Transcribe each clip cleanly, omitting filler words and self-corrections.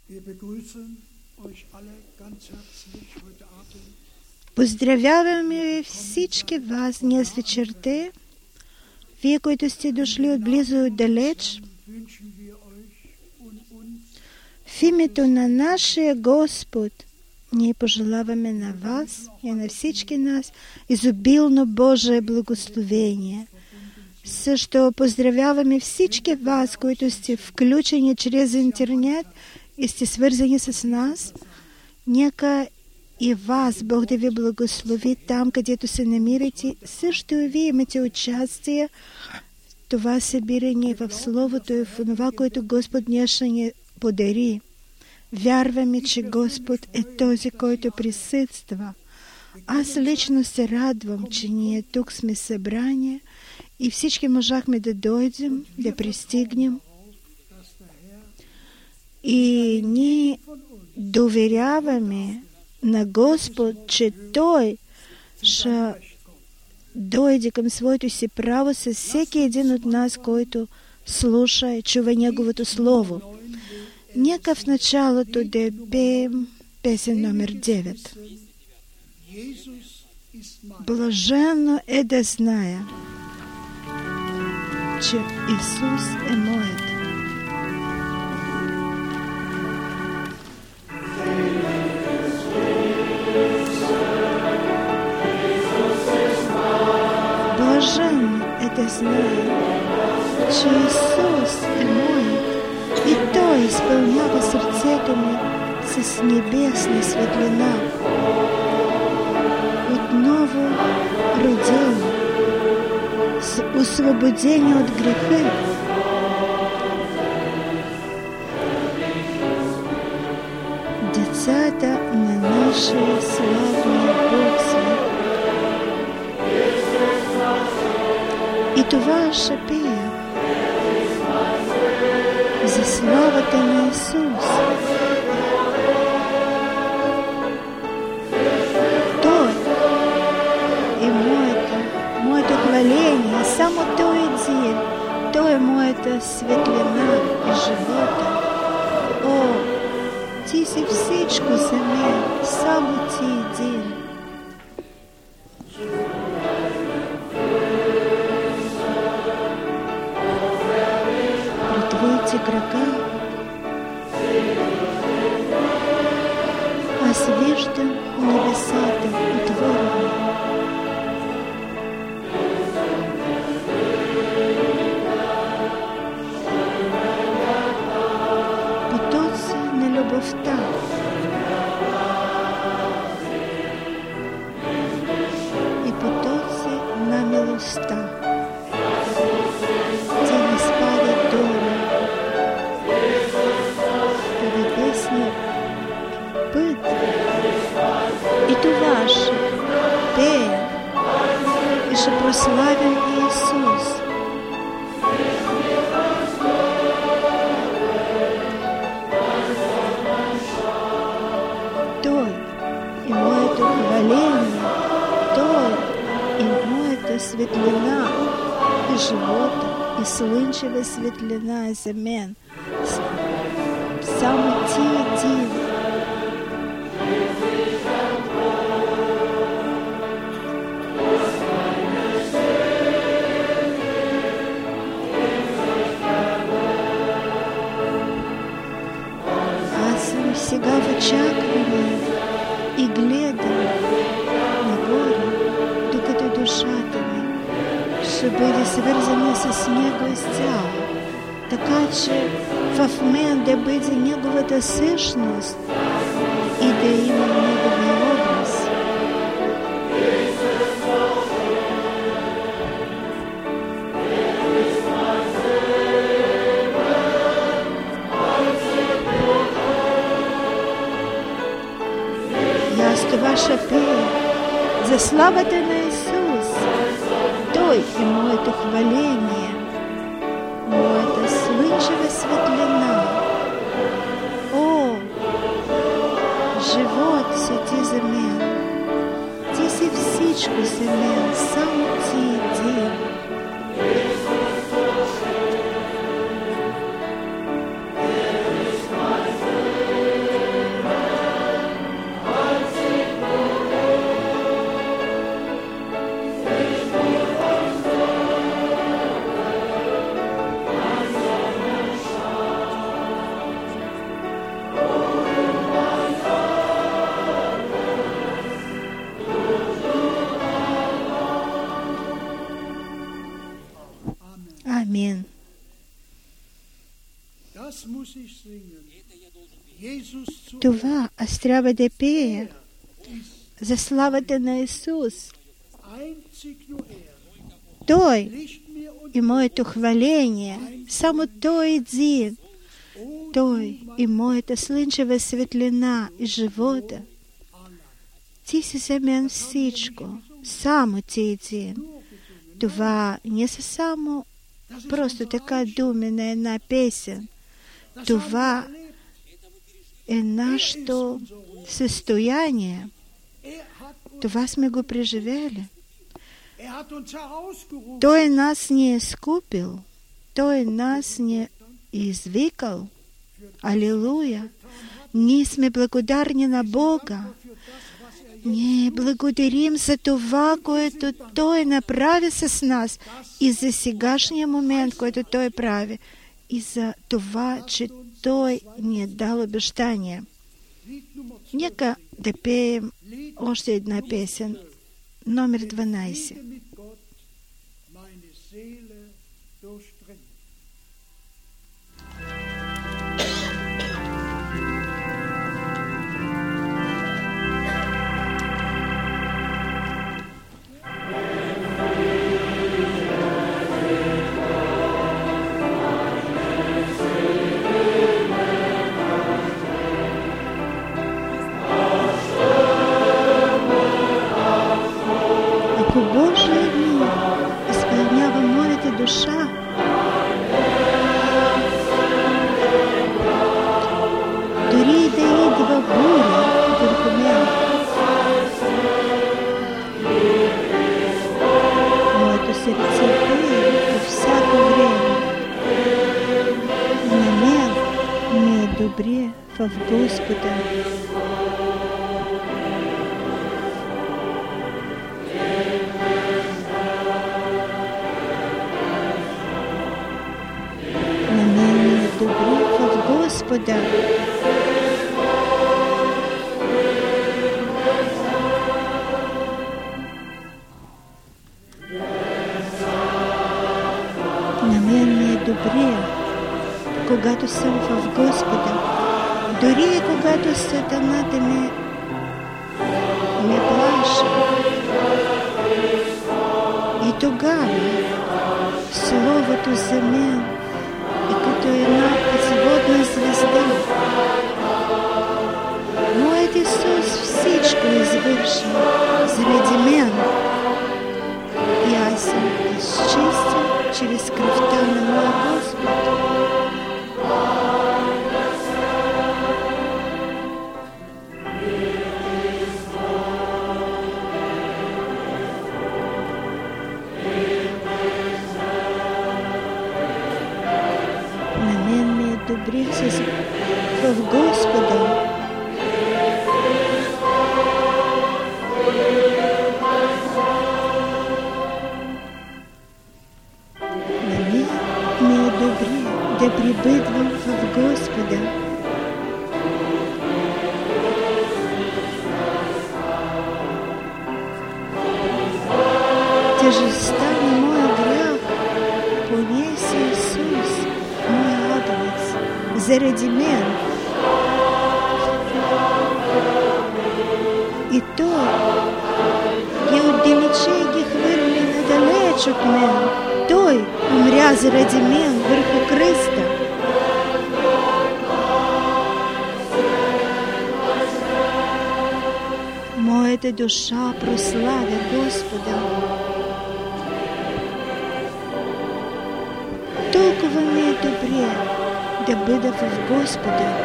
Поздравяваме всички вас днес вечерта, вие, които сте дошли отблизо и отдалеч. В името на нашия Господ ние пожелаваме на вас и на всички нас изобилно Божие благословение. Също поздравяваме всички вас, които сте включени чрез интернет и сте свързани с нас. Нека и вас Бог да ви благослови там, където се намирате. Също и вие имате участие в това събиране в Словото и в това, което Господ днес ще ни подари. Вярваме, че Господ е този, който присъства. Аз лично се радвам, че ние тук сме събрани и всички можахме да дойдем, да пристигнем. И ние доверяваме на Господ, че Той ще дойде към своето си право с всеки един от нас, който слуша и чува Неговото Слово. Нека в началото да пеем песен номер 9. Блаженно е да зная, че Исус е моят. Блаженно е да зная, че Исус е моят и Той изпълнява сърцето ми с небесна светлина. Отново родени, освободени от греха. Децата на нашия славния Бог свят. И това ще пея за славата на Исус. Той е моето хваление, само Той един. Той е моята светлина и живота. О, Ти си всичко за мен, само Ти един. Крака. Аз виждам небесата отворени. Потоци на любовта. И потоци на милостта. Ти не спада долу. Път. И това ще пеем и ще прославим Исус. Той и моето хваление, Той и моята светлина и живота, и слънчева светлина за мен. Само Ти един. Аз съм сега в очакване и гледам нагоре, докато душата ми ще бъде свързана с Него изцяло. Така че в мен да бъде Неговата същност и да има Неговия образ. И аз това ще пея за славата на Исус. Той е моето хваление. Моята слънчева светлина. О, живот си Ти за мен. Ти си всичко за мен, само Ти един. Това аз трябва да пея за славата на Исус. Той и моето хваление, само Той един. Той и моята слънчева светлина и живота. Ти си за мен всичко, само Ти един. Това не са само просто така думи на една песен. Това е нашето състояние. Това сме го преживели. Той нас не е скупил. Той нас не е извикал. Алилуя! Ние сме благодарни на Бога. Ние благодарим за това, което Той направи с нас и за сегашния момент, който Той прави, и за това, че Той ни е дал обещание. Нека да пеем още една песен, номер 12. Божия мир изпълнява моята душа. Дори да идва буря върху мен, моето сърце пее по всяко време. На мен ми е добре в Господа. Добре в Господа. На мен ми е добре, когато съм в Господа. Дори когато сатаната ме плаши. И тогава Словото за мен и като една пътеводна звезда. Моят Исус всичко извърши заради мен. И аз съм изчистен чрез кръвта на моя Господ. Добре в Господа. На мен ми е добре да пребъдвам в Господа. Тежестта на моя грях понесе Исус, моя агнец, заради мен. И Той ги отдалече и ги хвърли надалеч от мен. Той умря заради мен върху кръста. Моята душа прославя Господа. Толкова ми е добре да бъда в Господа.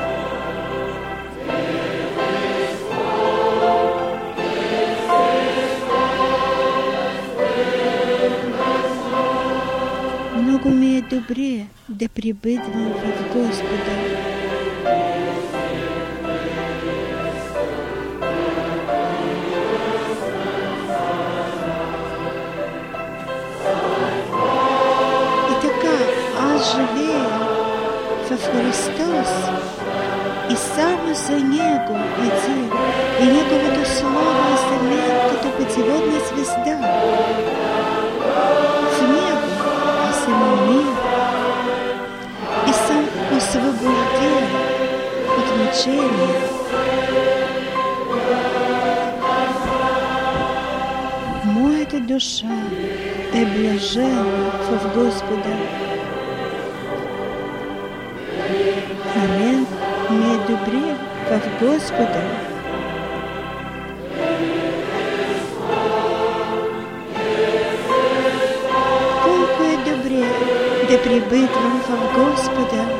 Много ми е добре да пребъдвам в Господа. Живея в Христос и само за Него един, и Неговото Слово е за мен като пътеводна звезда. В Него аз съм мир и съм освобожден от мучения. Моята душа е блажена в Господа. Амен. Ми е добре в Господа. Колко е добре да пребъдвам в Господа.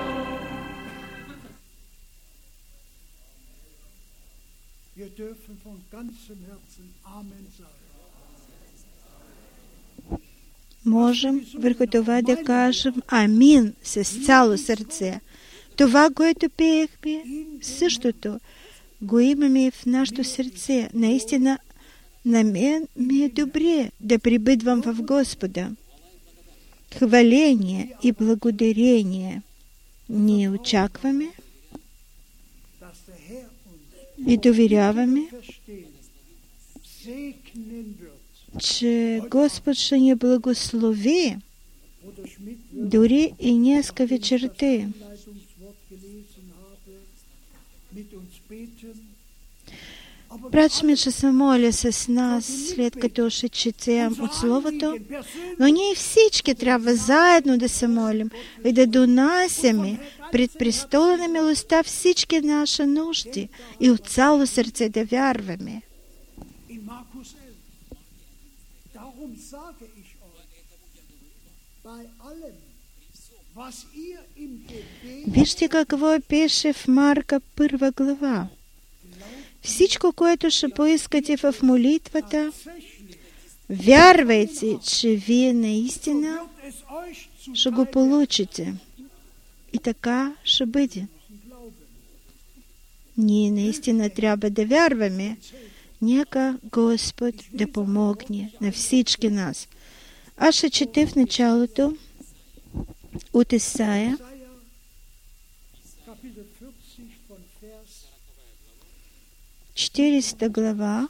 Можем върху това да кажем амин с цяло сърце. Това, което пеехме, същото го имаме в нашето сърце. Наистина, на мен ми е добре да пребъдвам в Господа. Хваление и благодарение ние очакваме и доверяваме, че Господ ще ни благослови дори и днеска вечерта. Брат ще се моля с нас, след като ще четем от Словото, но ние всички трябва заедно да се молим и да донасяме пред престола на милостта всички наши нужди и от цяло сърце да вярваме. Вижте какво пише в Марка 1 глава. Всичко, което ще поискате в молитвата, вярвайте, че вие наистина ще го получите. И така ще бъде. Ние наистина трябва да вярваме. Нека Господ да помогне на всички нас. Аз ще чета в началото от Исаия, 40 глава,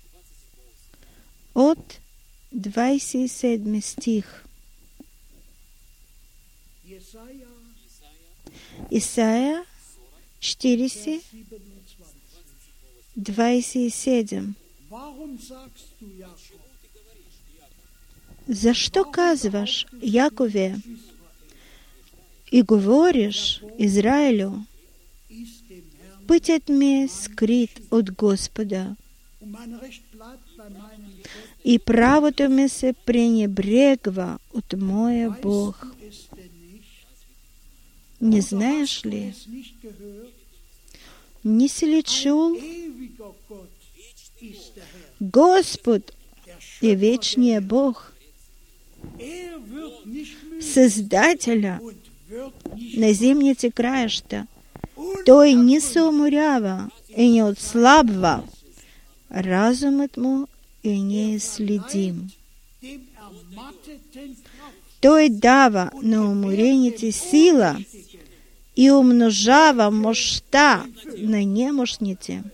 от 27 стих. Исаия 40, 27. Защо казваш, Якове, и говориш, Израилю, пътят ми е скрит от Господа, и правото ми се пренебрегва от моя Бог. Не знаеш ли? Не си ли чул? Господ е вечния Бог, Създателя на земните краища. Той не се уморява и не отслабва. Разумът му е неследим. Той дава на уморените сила и умножава мощта на немощните.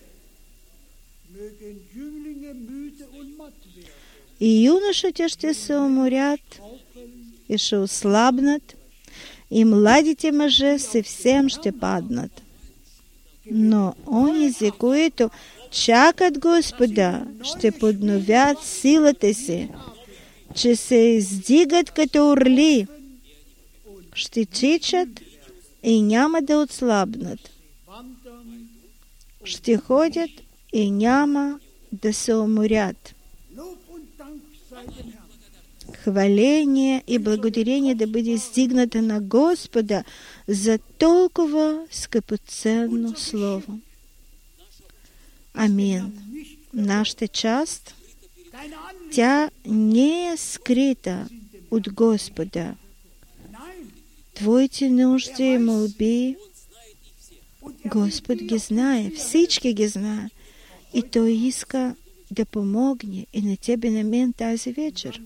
И юношите ще се уморят и ще ослабнат, и младите мъже съвсем ще паднат. Но онези, които чакат Господа, ще подновят силата си, че се издигат като орли, ще тичат и няма да отслабнат, ще ходят и няма да се уморят. Хваление и благодарение да бъде издигната на Господа за толкова скъпоценно слово. Амин. Нашата част, тя не е скрита от Господа. Твоите нужди и молби, Господ ги знае, всички ги знае. И Той иска да помогне и на тебе, и на мен тази вечер.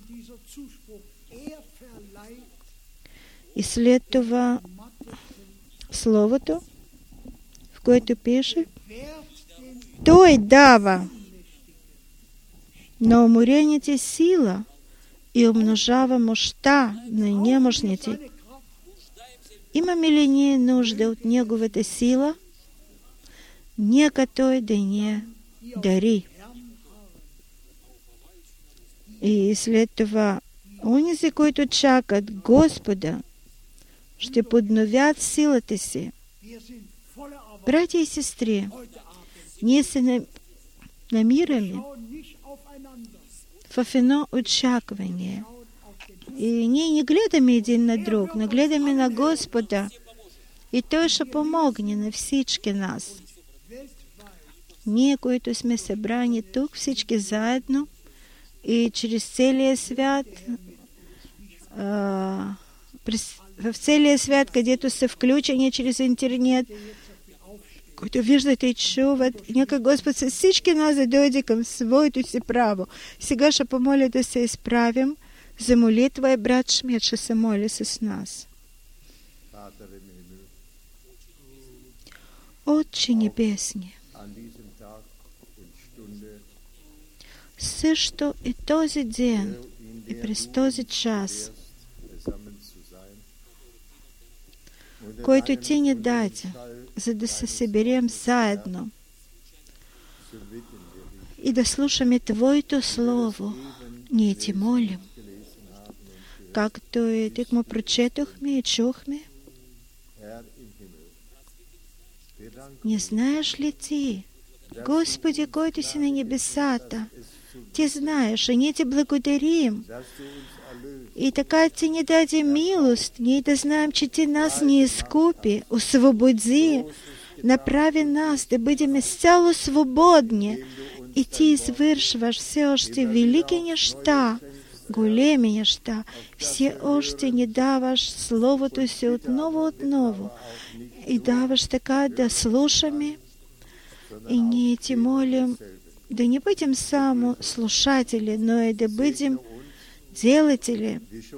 И след това Словото, в което пише, Той дава на уморените сила и умножава мощта на немощните. Имаме ли ние нужда от Неговата сила? Нека Той да ни дари. И след това, онези, които чакат Господа, ще подновят силата си. Братя и сестри, ние се намираме в едно очакване. И ние не гледаме един на друг, но гледаме на Господа. И Той ще помогне на всички нас. Ние, които сме събрани тук, всички заедно, и чрез целия свят, в целия свят, където са включени чрез интернет, които виждат и чуват, нека Господ с всички нас да дойде към своето си право. Сега ще помоля да се изправим за молитва, и брат Шмет ще се моли с нас. Отче небесни, също и този ден, и през този час, който Ти ни даде, за да се съберем заедно и да слушаме Твоето Слово, ние Ти молим, както и тъкмо прочетохме и чухме. Не знаеш ли Ти, Господи, който си на небесата? Ти знаеш, и ние Ти благодарим. И така Ти ни даде милост, ние да знаем, че Ти нас не изкупи, освободи, направи нас да бъдем изцяло свободни. И Ти извършваш все още велики неща, големи неща. Все още ни даваш Словото Си отново. И даваш така да слушаме. И ние Ти молим да не бъдем само слушатели, но и да бъдем делатели.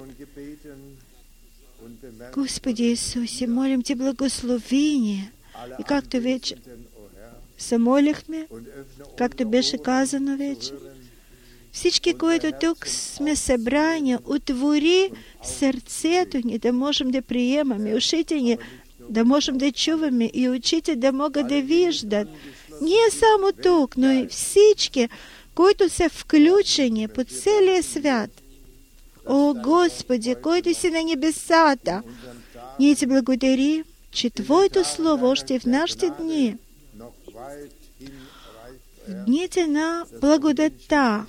Господи Иисусе, молим Ти благословение. И както вече се молихме, както беше казано вече, всички, които тук сме събрани, отвори сърцето ни, да можем да приемаме, ушите ни, да можем да чуваме, и очите да могат да виждат. Не само тук, но и всички, които са включени по целия свят. О, Господи, който си на небесата, ние Ти благодарим, че Твоето Слово още в нашите дни, в дните на благодата,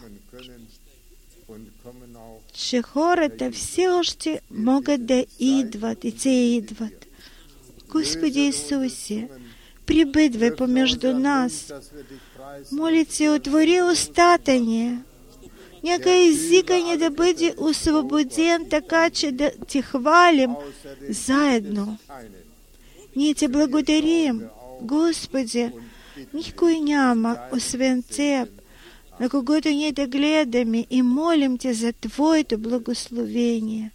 че хората все още могат да идват, и Те идват. Господи Исусе, прибъдвай помежду нас. Моля Те, отвори устата ни. Нека езика ни да бъде освободен, така че да Ти хвалим заедно. Ние Ти благодарим, Господи, никой няма, освен Теб, на когото ние да гледаме, и молим Те за Твоето благословение.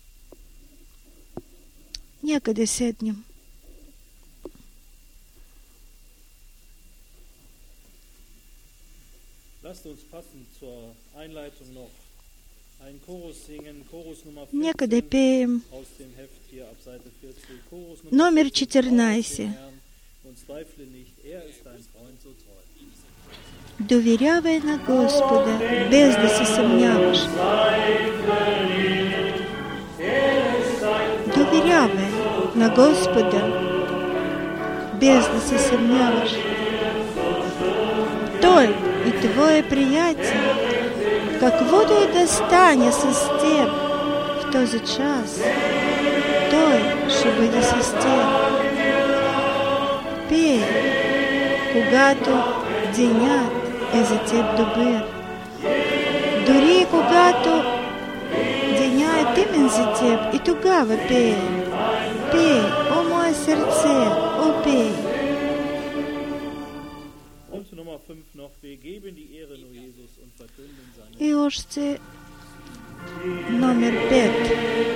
Нека да седнем. Нека да пеем номер 14. Доверявай на Господа, без да се съмняваш. Доверявай на Господа, без да се съмняваш. Той и Твое приятие, каквото и да стане с теб в този час, Той ще бъде с теб. Пей, когато денят е за теб добър. Дори когато деня е темен за теб, и тогава пей. Пей, о мое сърце, о пей. И още номер 5.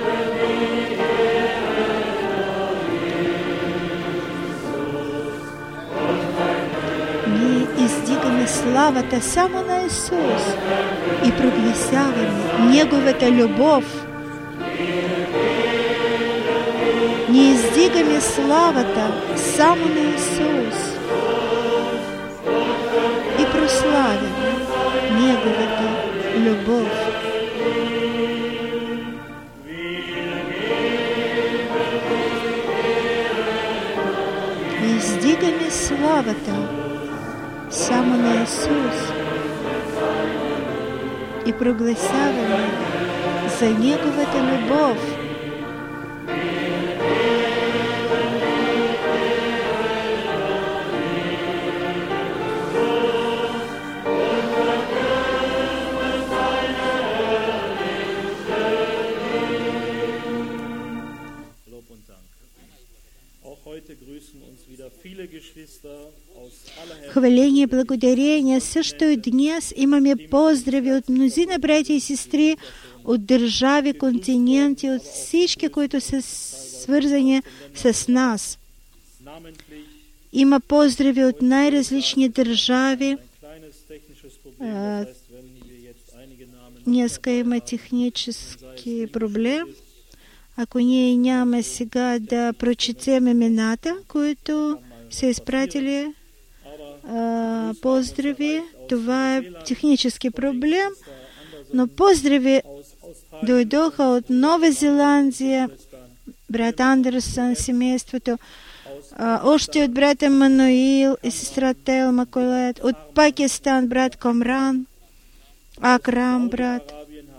Ние издигаме славата само на Исус и прогласяваме Неговата любов. издигаме славата само на Исус и прославим Неговата любов. Издигаме славата само на Исус и прогласяваме за Неговата любов. Хваление и благодарение. Също и днес имаме поздрави от мнозина братя и сестри, от държави, континенти, от всички, които са свързани с нас. Има поздрави от най-различни държави. Днеска има технически проблем. Ако ние няма сега да прочетем имената, които са изпратили поздрави, това е технически проблем, но поздрави дойдоха от Нова Зеландия, брат Андерсън, семейството, още от брат Емануил и сестра Телма Колет, от Пакистан брат Комран, Акрам брат,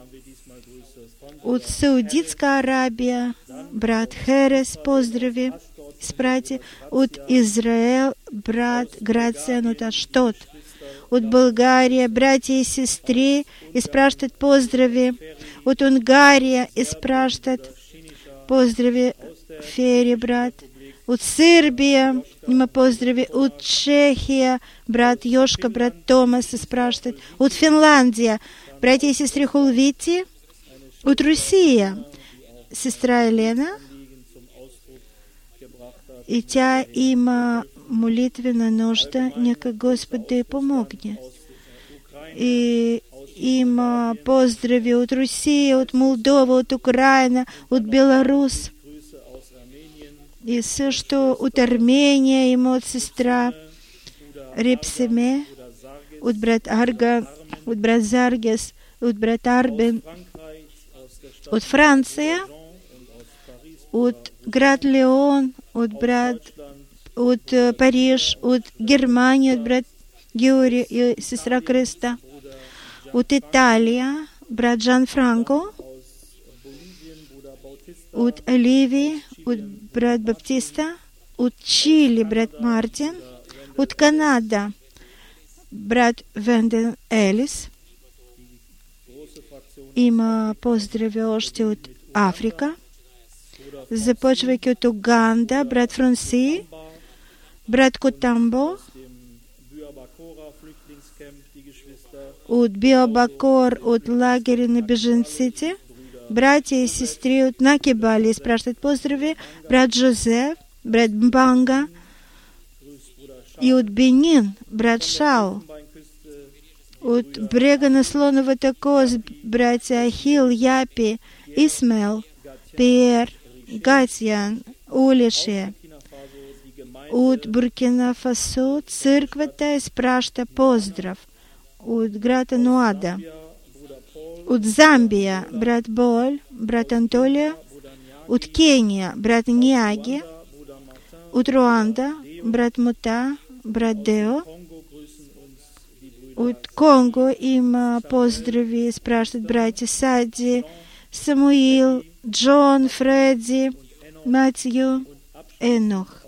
от Саудитска Арабия брат Херес, поздрави, изпрати, от Израел брат Грациан от Аштот, от България братя и сестри изпращат поздрави, от Унгария изпращат поздрави Фери брат, от Сърбия има поздрави, от Чехия брат Йошка, брат Томас изпращат, от Финландия братя и сестри Холвити, от Русия сестра Елена, и тя има молитвена нужда, нека Господ да й помогне. И има поздрави от Русия, от Молдова, от Украина, от Беларус. И също от Армения има от сестра Репсеме, от брат Арга, от брат Заргес, от брат Арбен, от Франция, от град Леон, от Париж, от Германия, от брат Георги и сестра Креста, от Италия, брат Жан Франко, от Ливия, от брат Баптиста, от Чили, брат Мартин, от Канада, брат Венден Елис. Има поздрави още от Африка, започвайки от Уганда, брат Франси, брат Котамбо, от Биобакор, от лагери на беженците, братя и сестри от Накибали изпращат поздрави, брат Жозеф, брат Мбанга, и от Бенин, брат Шао, от брега на Слоновата кост, братя Ахил, Япи, Исмел, Пиер, Гатян, Улише. От Буркина Фасо църквата изпраща поздрав, от град Ануада. От Замбия брат Бол, брат Антолия, от Кения брат Няги, от Руанда брат Мута, брат Део. От Конго има поздрави, изпращат братя Сади, Самуил, Джон, Фреди, Матью, Енох.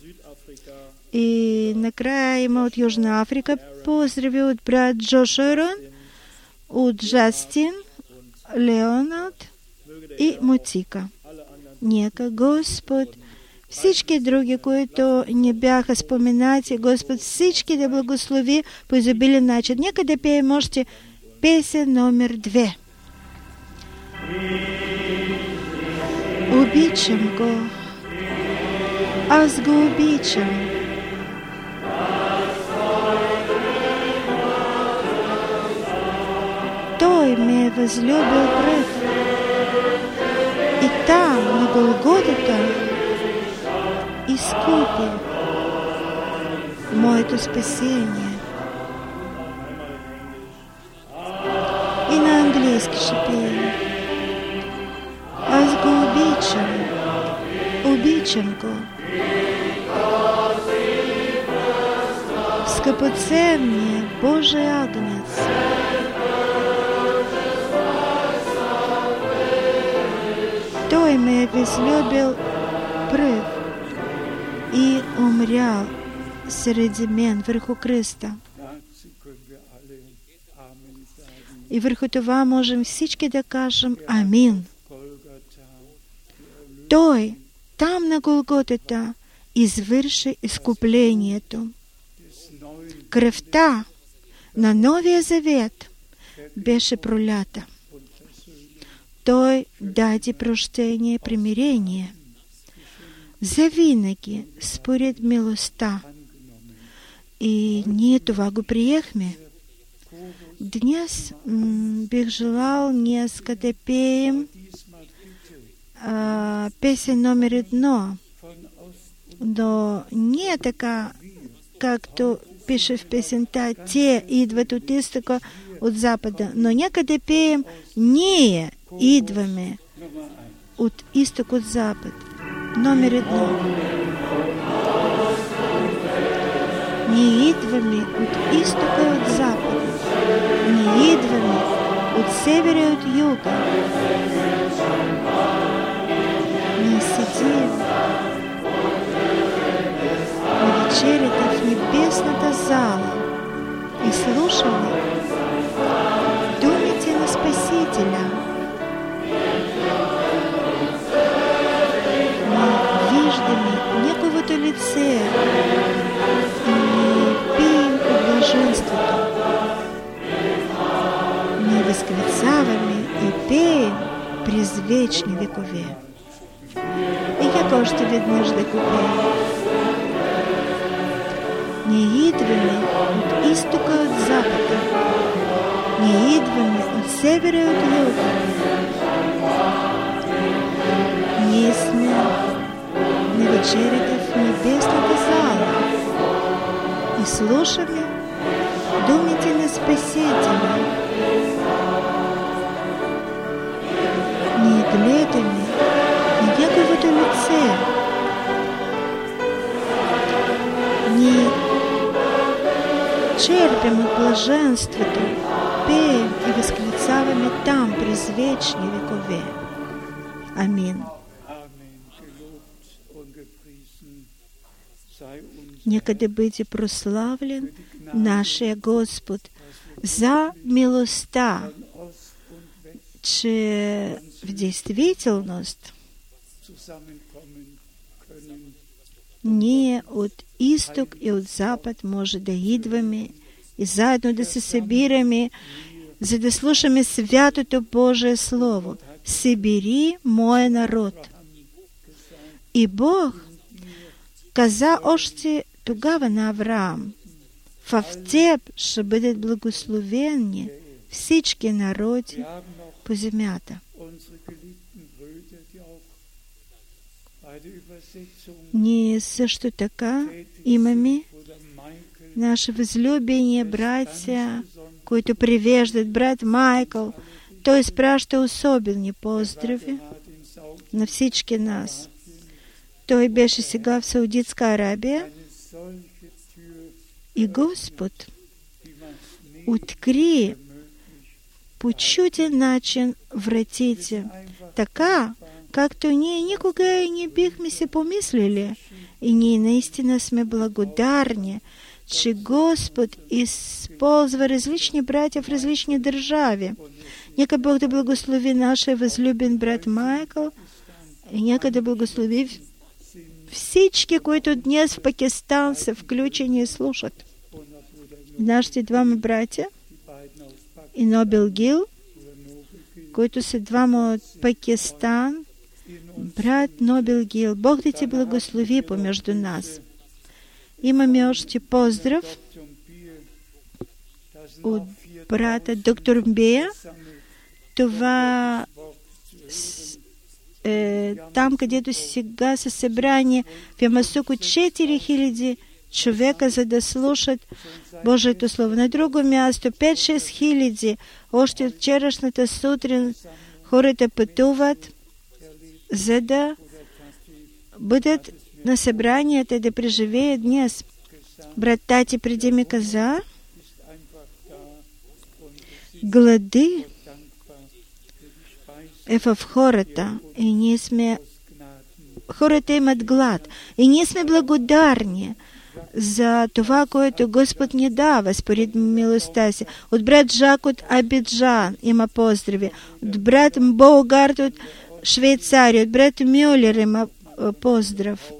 И накрая има от Южна Африка поздрави от брат Джошерон, от Джастин, Леонард и Мутика. Нека Господ всички други, които не бяха споменати, Господ всички да благослови по изобилен начин. Нека да пеем още песен номер 2. Обичам го, аз го обичам. Той ме е възлюбил пред. И там, на Голготата, искупи моето спасение. И на английски ще пеем. Аз го обичам го. Скъпоценният Божий агнец. Той ме е възлюбил пръв и умрял среди мен върху кръста. И върху това можем всички да кажем амин. Той там на Голготата извърши изкуплението. Кръвта на Новия Завет беше пролята. Той даде прощение и примирение. Завинаги, според милостта. И ние това го приехме. Днес бих желал днеска да пеем песен номер 1. Но не е така, както пише в песента, те идват от изтока, от запада. Но нека да пеем, ние идваме от изток, от запад. Номер 1. Ние идваме от изтока и от запада. Ние идваме от севера и от юга. Ние седим на вечерята в небесната зала и слушаме думите на Спасителя. Ние виждаме Неговото лице и пием от блаженството. Ние възклицаваме и пеем през вечни векове. И как още веднъж да го пеем? Ние идваме от изтока и от запада. Ние идваме от севера и от юга. Ние сме на вечерята в небесната зала и слушаме думите на Спасителя. Ние гледаме на Неговото лице. Ние черпим от блаженството, пеем и възклицаваме там през вечни векове. Амин. Нека да бъде прославлен нашия Господ за милостта, че в действителност ние от изток и от запад може да идваме и заедно да се събираме, за да слушаме святото Божие Слово. Събери моя народ. И Бог каза още тогава на Авраам: в теб ще бъдат благословени всички народи по земята. Ние също така имаме наши възлюбени братя, които привеждат брат Майкъл. Той изпраща особени поздрави на всички нас. Той беше сега в Саудитска Арабия и Господ откри по чуден начин вратите, така, както ние никога и не бихме си помислили. И ние наистина сме благодарни, че Господ използва различни братя в различни държави. Нека Бог да благослови нашия възлюбен брат Майкъл и нека да благослови всички, които днес в Пакистан са включени и слушат. Нашите двама братя и Нобел Гил, които са двама от Пакистан. Брат Нобел Гил, Бог да ти благослови помежду нас. Имаме още поздрав от брата доктор Мбея. Това там, където сега са събрани в Ямасуку 4000 човека, за да слушат Божието Слово. На друго място 5-6 хиляди. Още от вчерашната сутрин хората пътуват, за да бъдат на събранията, да преживеят днес. Брат Тати преди ми каза, глади е в хората и ние сме... Хората имат глад и ние сме благодарни за това, което Господ ни дава според милостта си. От брат Жак от Абиджан има поздрави. От брат Боугард от Швейцария. От брат Мюллер има поздрав.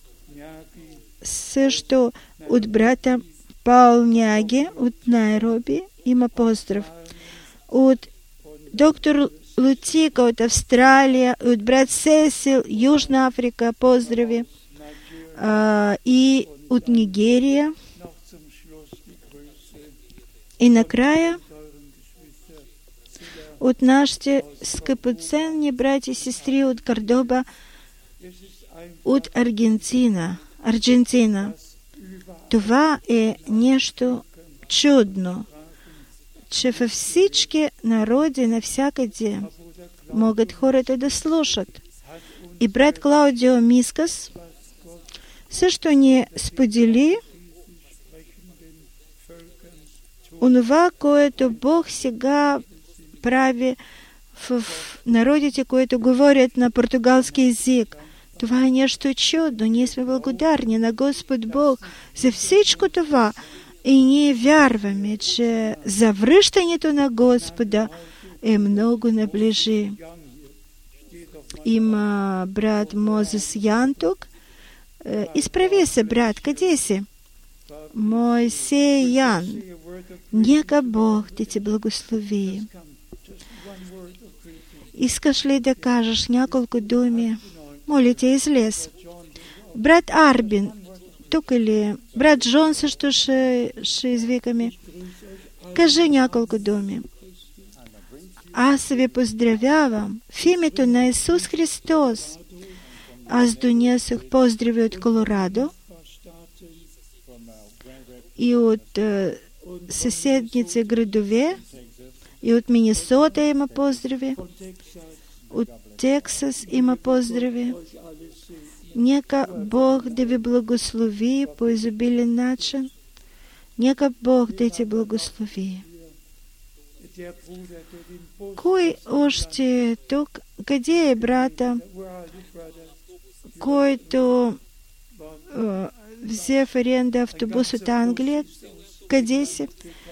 Също от брата Паул Няги от Найроби има поздрав. От доктор Лутика от Австралия, от брат Сесил, Южна Африка, поздрави. И от Нигерия. И накрая от нашите скъпоценни брати и сестри от Кордоба, от Аргентина. Това е нещо чудно, че във всички народи навсякъде могат хората да слушат. И брат Клаудио Мискас също ни сподели онова, което Бог сега прави в народите, които говорят на португалски език. Това е нещо чудно. Ние сме благодарни на Господ Бог за всичко това. И ние вярваме, че завръщането на Господа е много наближи. Има брат Мозес Ян тук. Изправи се, брат, къде си? Моисей Ян. Нека Бог да те благослови. Искаш ли да кажеш няколко думи? Моля те, излез. Брат Арбин, тук ли? Брат Джон също ще извикаме. Кажи няколко думи. Аз ви поздравявам в името на Исус Христос. Аз донесох поздрави от Колорадо и от съседните градове, и от Миннесота има поздрави, от Тексас има поздрави. Нека Бог да ви благослови по изобилен начин. Нека Бог да те благослови. Кой още е тук? Къде е брата, който взе в аренда автобус от Англия? Къде си?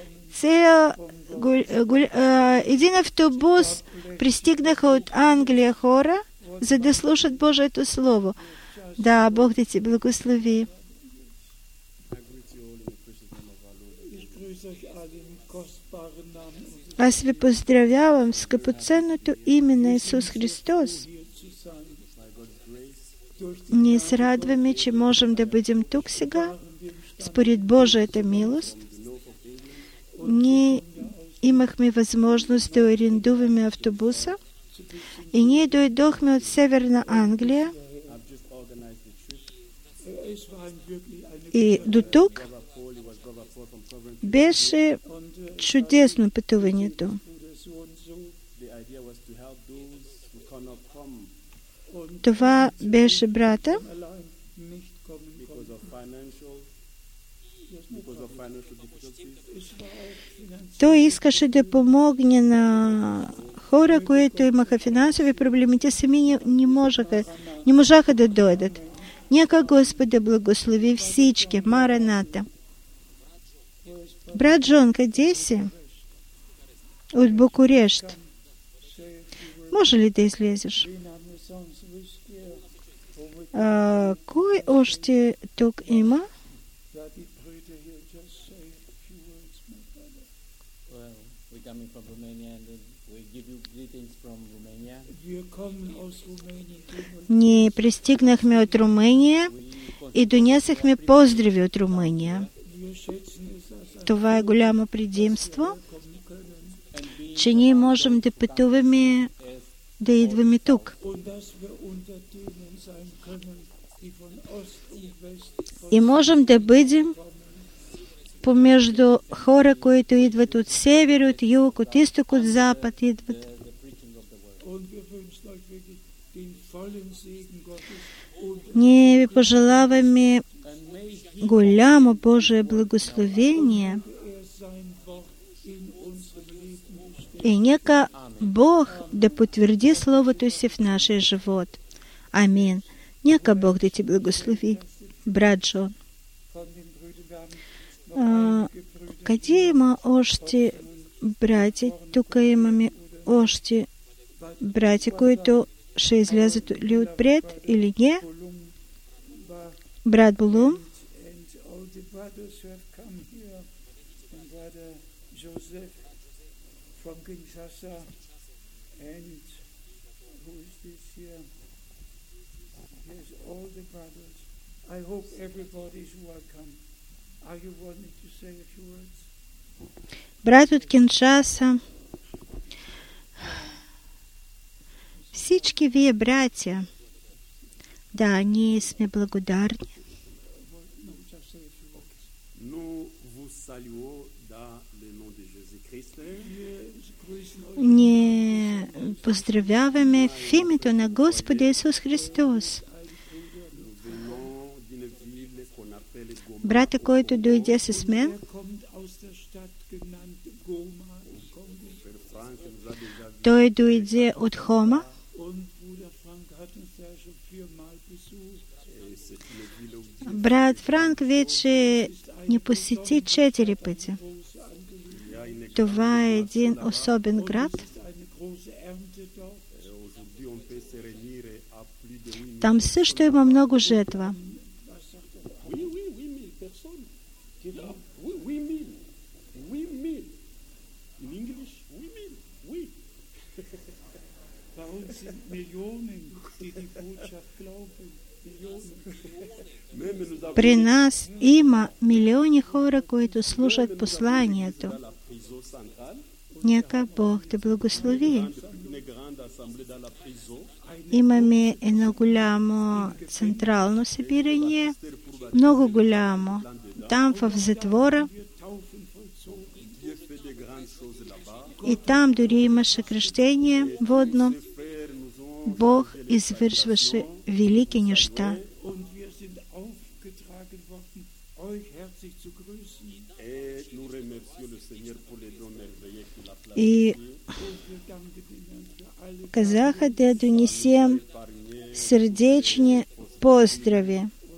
Един автобус пристигнаха от Англия хора, за да слушат Божието Слово. Да, Бог да ти благослови. Аз ви поздравявам в скъпоценното име на Исус Христос. Ние се радваме, че можем да бъдем тук сега, според Божията милост. Ние имахме възможност да арендуваме автобуса и ние дойдохме от Северна Англия и до тук беше чудесно пътуването. Това беше брата, той искаше да помогне на хора, които имаха финансови проблеми. Те сами не можаха да дойдат. Нека Господ да благослови всички. Мараната. Брат Джон, къде си? От Букурещ. Може ли да излезеш? Кой още тук има? Ние пристигнахме от Румъния и донесахме поздрави от Румъния. Това е голямо предимство, че ние можем да пътуваме да идваме тук. И можем да бъдем помежду хора, които идват от север, от юг, от изток, от запад идват. Ние ви пожелаваме голямо Божие благословение и нека Бог да потвърди Словото си в нашия живот. Амин. Нека Бог да ти благослови, брат Джон. Къде има още брати? Тук имаме още брати, които ще излязат ли отпред или не? Брат Булум. I hope everybody is welcome. Are you wanting to say a few words? Брат от Киншаса, всички вие, братя, да, ние сме благодарни. Ние поздравяваме в името на Господа Исус Христос. Брата, който дойде с мен, той дойде от Хома. Брат Франк вече ни посети 4 пъти. Това е един особен град. Там също има много жетва. При нас има милиони хора, които слушат посланието. Нека Бог те благослови. Имаме едно голямо централно събирание, много голямо. Там в затвора. И там дори имаше кръщение водно. Бог извършваше велики неща. И казаха да донесем сърдечни поздрави.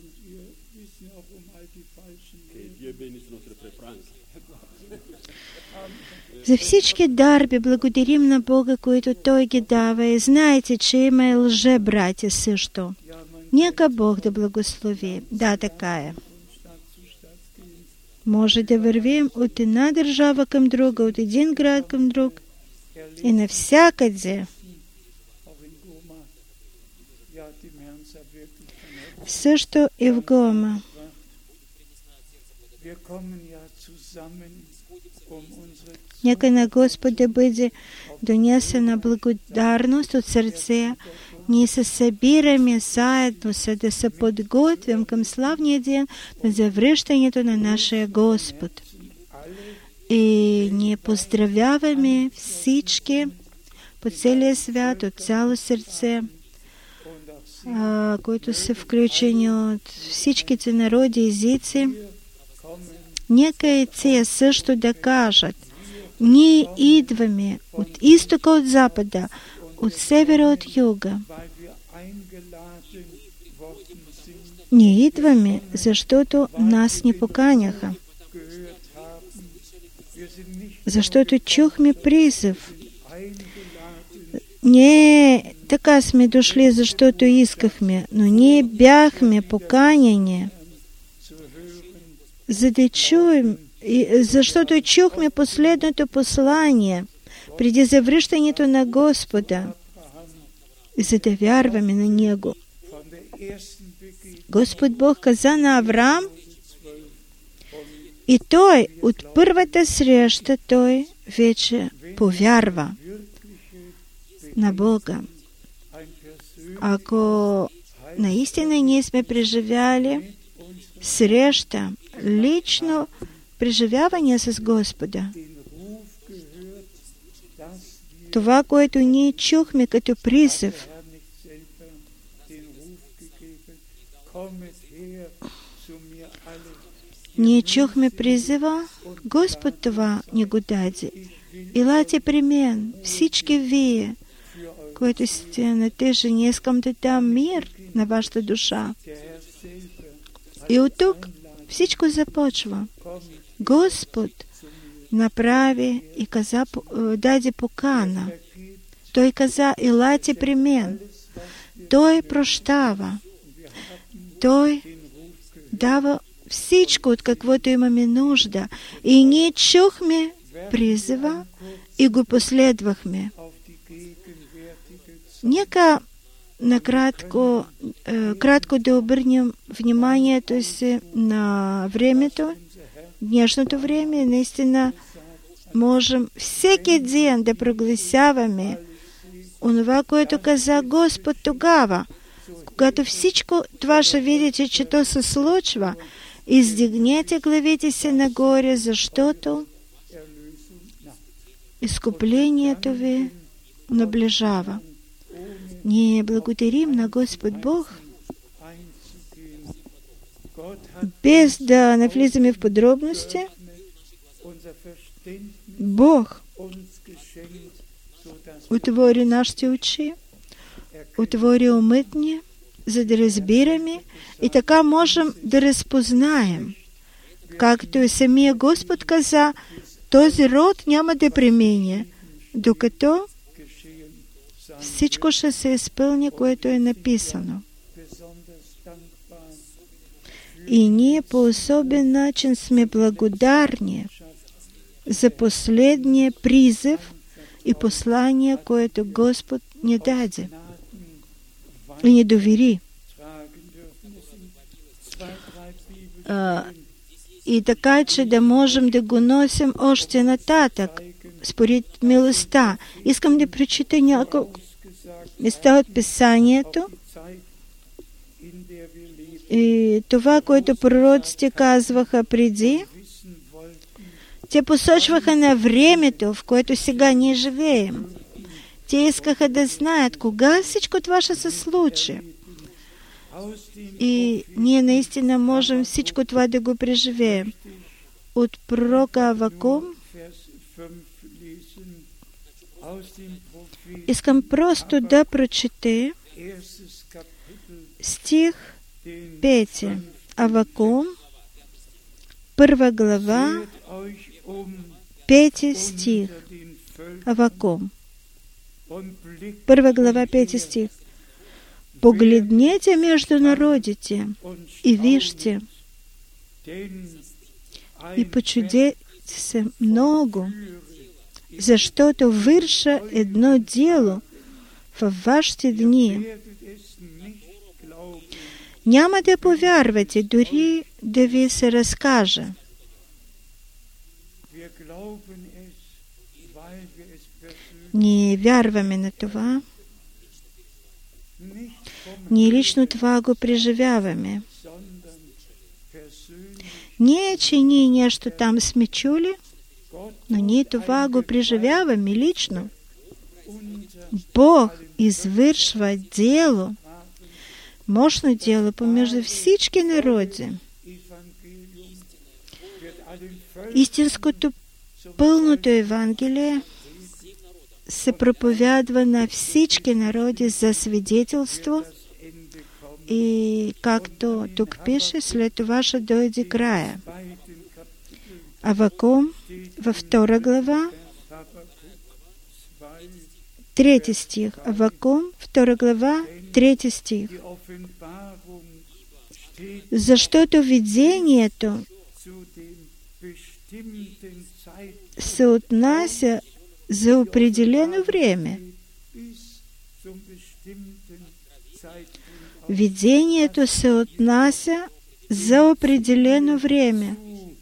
За всички дарби благодарим на Бога, които Той ги дава. И знаете, че има и лже-братя също. Нека Бог да благослови. Да, така е. Може да вървим от една държава към друга, от един град към друг и навсякъде. Също и в Гома. Нека на Господа бъде донесена благодарност от сърце. Ние се събираме заедно, за да се подготвим към славния ден на завръщането на нашия Господ. И ние поздравяваме всички по целия свят, от цяло сърце, които са включени от всичките народи и езици. Нека и те също да кажат: ние идваме от изтока, от запада, от севера, от юга. Ние идваме, защото нас ни поканяха. Защото чухме призив. Не така сме дошли, защото искахме, но ние бяхме поканяни, за да чуем, защото чухме последното послание преди завръщането на Господа, за да вярваме на Него. Господ Бог каза на Авраам, и той от първата среща той вече повярва на Бога. Ако наистина ние сме преживяли среща, лично преживяване с Господа, това, което ние чухме като призив, ние чухме призива, Господ това ни го даде. Елате при мен, всички вие, които сте на тежени, искам да дам мир на вашата душа. И от тук всичко започва. Господ направи и даде покана. Той каза, елате при мен. Той прощава. Той дава всичко, от каквото имаме нужда. И ние чухме призива и го последвахме. Нека кратко да обърнем вниманието си на времето, днешното време. Наистина можем всеки ден да прогласяваме онова, което каза Господ тогава, когато всичко това ще видите, че то се случва. Издигнете главите си нагоре, защото изкуплението ви наближава. Ние благодарим на Господ Бог, без да навлизаме в подробности. Бог отвори нашите очи, отвори умът ни, за да разбираме и така можем да разпознаем. Както и самия Господ каза, този род няма да премине, докато всичко ще се изпълни, което е написано. И ние по особен начин сме благодарни за последния призив и послание, което Господ ни даде и ни довери. И така, че да можем да го носим още нататък, според милостта. Искам да прочита няколко места от Писанието. И това, което пророците казваха преди, те посочваха на времето, в което сега ние живеем. Те искаха да знаят кога всичко това ще се случи. И ние наистина можем всичко това да го преживеем. От пророка Авакум искам просто да прочете стих 5. Авакум, 1 глава, 5 стих. Авакум, 1 глава, 5 стих. Погледнете между народите и вижте, и почудете се много, защото върша едно дело във вашите дни. Няма да повярвате, дори да ви се разкажа. Ние вярваме на това. Ние лично това го преживяваме. Не, че ние нещо там сме чули, но ние това го преживяваме лично. Бог извършва дело, мощно дело помежду всички народи. Истинското, пълното Евангелие се проповядва на всички народи за свидетелство и, както тук пише, след това ще дойде края. Авакум във 2 глава, 3 стих. Авакум, 2 глава, 3 стих. Защото видението се отнася за определено време. Видението се отнася за определено време.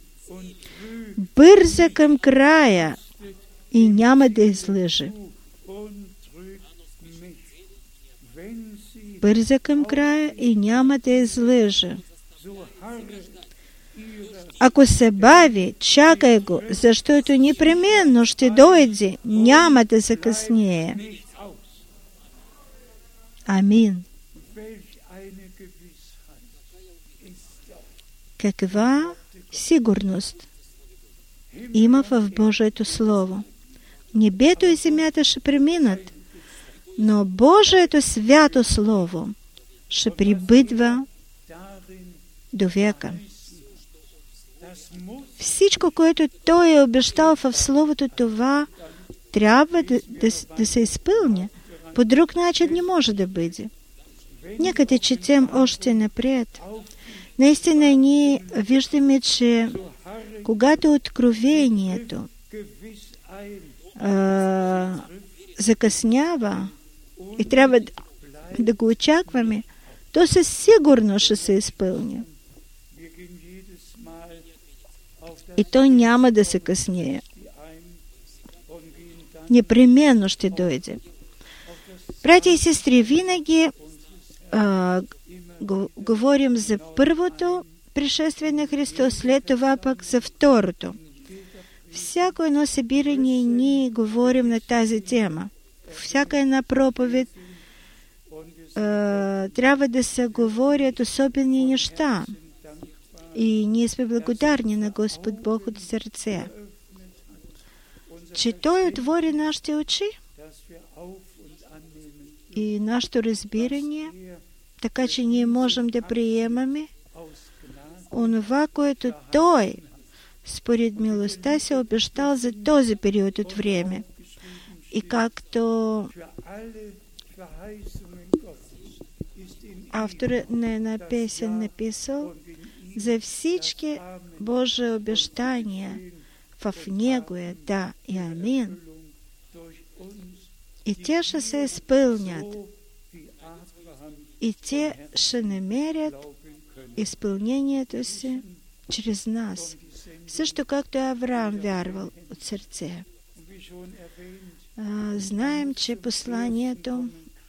Бърза към края и няма да излъже. бърза към края и няма да излъже. Ако се бави, чакай го, защото непременно ще дойде, няма да закъснее. Амин. Каква сигурност има в Божието Слово? Небето и земята ще преминат, но Божието свято Слово ще пребъдва до века. Всичко, което Той е обещал в Словото, това трябва да се изпълня. По друг начин не може да бъде. Нека да четем още напред. Наистина ние виждаме, че когато откровението закъснява и трябва да го очакваме, то със сигурност ще се изпълни. И то няма да се къснее. Непременно ще дойде. Братя и сестри, винаги говорим за първото пришествие на Христос, след това пък за второто. Всяко едно събиране ние говорим на тази тема. Всяка една проповед трябва да се говорят особени неща. И ние сме благодарни на Господ Бог от сърце, че Той отвори нашите очи и нашето разбиране, така че ние можем да приемаме онова, което Той според милостта се обещал за този период от време. И както авторът на една песен написал, за всички Божии обещания в Него е да и амин. И те ще се изпълнят. И те ще намерят изпълнението си чрез нас. Също както Авраам вярвал от сърце. Знаем, че посланието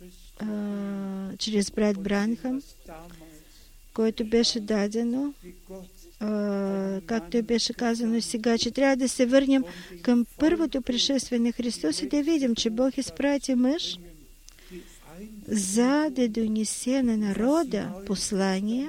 чрез брат Бранхам, което беше дадено, както беше казано сега, че трябва да се върнем към първото пришествие на Христос и да видим, че Бог изпрати мъж, за да донесе на народа послание,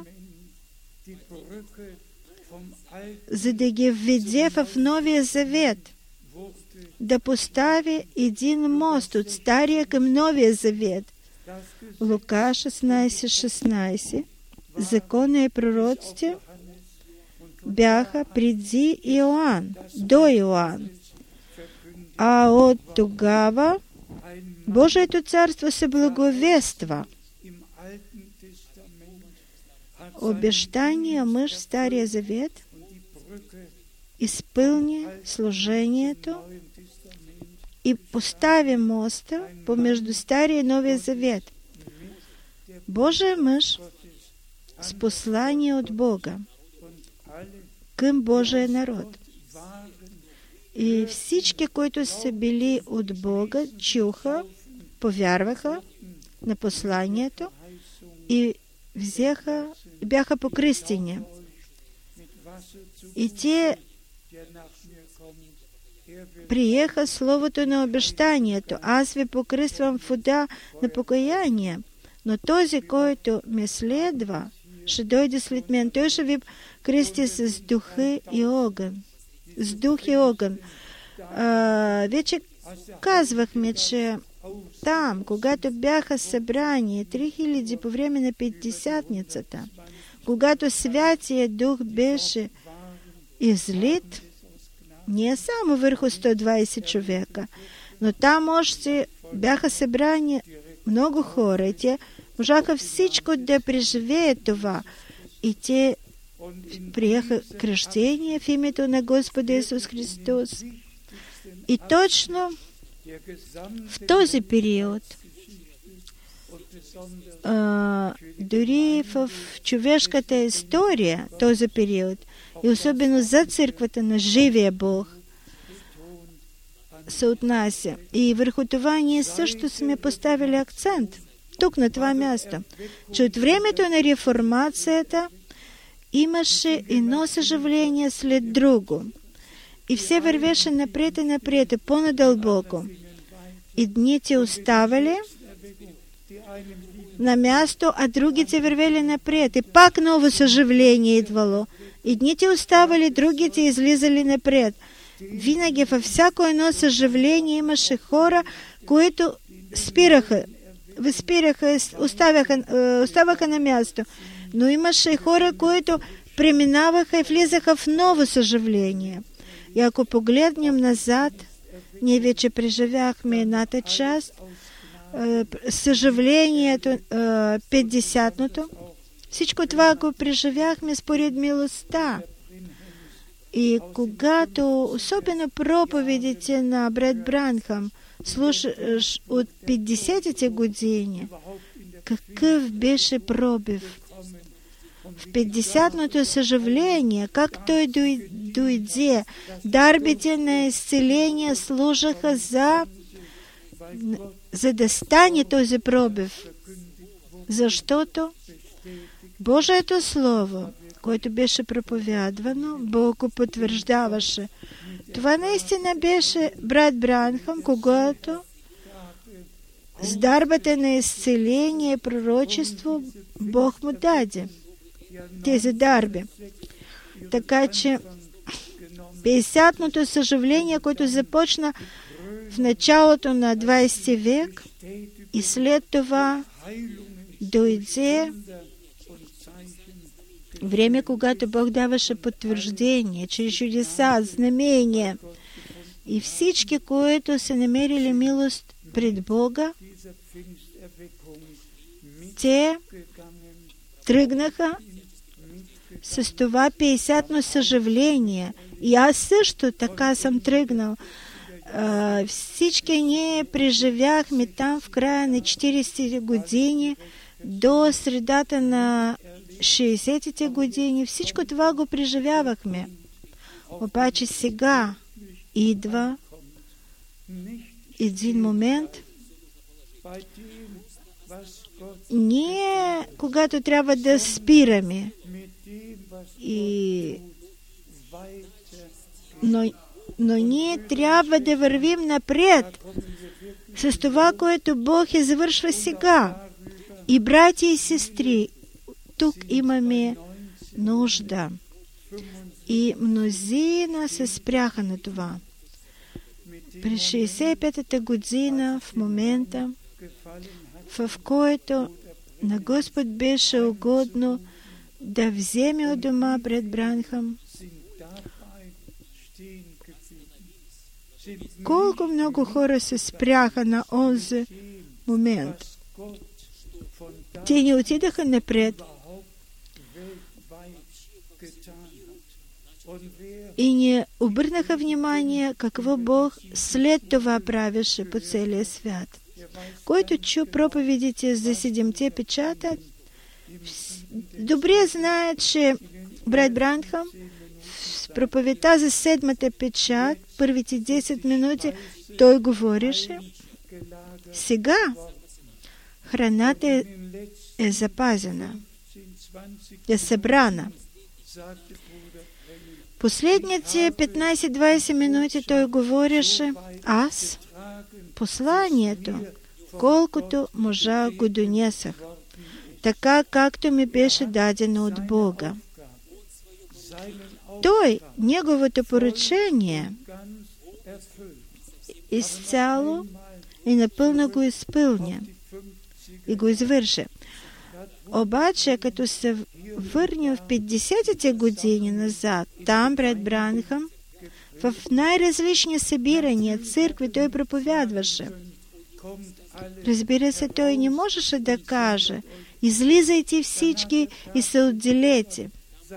за да ги введе в Новия Завет, да постави един мост от Стария към Новия Завет. Лука 16:16. Закона и пророците бяха преди Иоанн, до Иоанн. А от тогава Божието царство се благовества. Обещания мъж в Стария Завет изпълни служението и постави моста помежду Стария и Новия Завет. Божия мъж с послание от Бога към Божия народ. И всички, които са били от Бога, чуха, повярваха на посланието и бяха покръстени. И те приеха словото на обещанието. Аз ви покръствам в вода на покаяние, но този, който ме следва, ще дойде след мен. Той ще ви кръсти с духа и огън. С дух и огън. Вече казвахме, че там, когато бяха събрани 3000 по време на Петдесятницата, когато Святия Дух беше излит, не само върху 120 човека, но там още бяха събрани много хора и те можаха всичко да преживеят това. И те приеха кръщение в името на Господа Исус Христос. И точно в този период, дори в човешката история, този период, и особено за църквата на живия Бог, се отнася. И върху това ние също сме поставили акцент. тук на това място, че от времето на реформацията имаше едно съживление след друго. И все вървеше напред и напред, и по-надълбоко. И дните оставали на място, а другите вървели напред. И пак ново съживление идвало. И дните оставали, другите излизали напред. Винаги във всяко едно съживление имаше хора, които оставаха на място. Но имаше хора, които преминаваха и влизаха в ново съживление. И ако погледнем назад, ние вече преживяхме едната част, съживлението, 50-ното. Всичко това го преживяхме според милостта. И когато, особено проповедите на брат Бранхам, слушаш от 50-те години, какъв беше пробив. В 50-ното съживление, как той дойде, дарбите на изцеление служаха за да стане този пробив. Защото Божието Слово, което беше проповядвано, Бог го потвърждаваше. Това наистина беше брат Бранхам, когато с дарбата на изцеление и пророчество Бог му даде тези дарби. Така че 50-ното съживление, което започна в началото на 20 век и след това дойде време, когато Бог даваше потвърждение, чрез чудеса, знамения. И всички, които са намерили милост пред Бога, те тръгнаха с това 50-но съживление. И аз също така съм тръгнал. Всички ние преживяхме там в края на 40-те години до средата на 60-те години. Всичко това го преживявахме. Обаче сега идва един момент, ние, когато трябва да спираме, но ние трябва да вървим напред с това, което Бог завършва сега. И братя и сестри, тук имаме нужда. И мнозина се спряха на това. През 65-та година, в момента, в който на Господ беше угодно да вземе от дома брат Бранхам, колко много хора се спряха на онзи момент. Те не отидаха напред и не обърнаха внимание какво Бог след това правеше по целия свят. Който чу проповедите за 7-те печата, добре знае, че брат Бранхам в проповедта за 7-та печат, първите 10 минути, той говореше: сега храната е запазена, е събрана. Последните 15-20 минути той говореше: аз посланието, колкото можа, го донесах, така както ми беше дадено от Бога. Той, неговото поръчение, изцяло и напълно го изпълня и го извърши. Обаче, като се върне в 50-те години назад, там брат Бранхам, в най-различни събирания, църкви, той проповядваше. Разбира се, той не можеше да каже: излизайте всички и се отделете.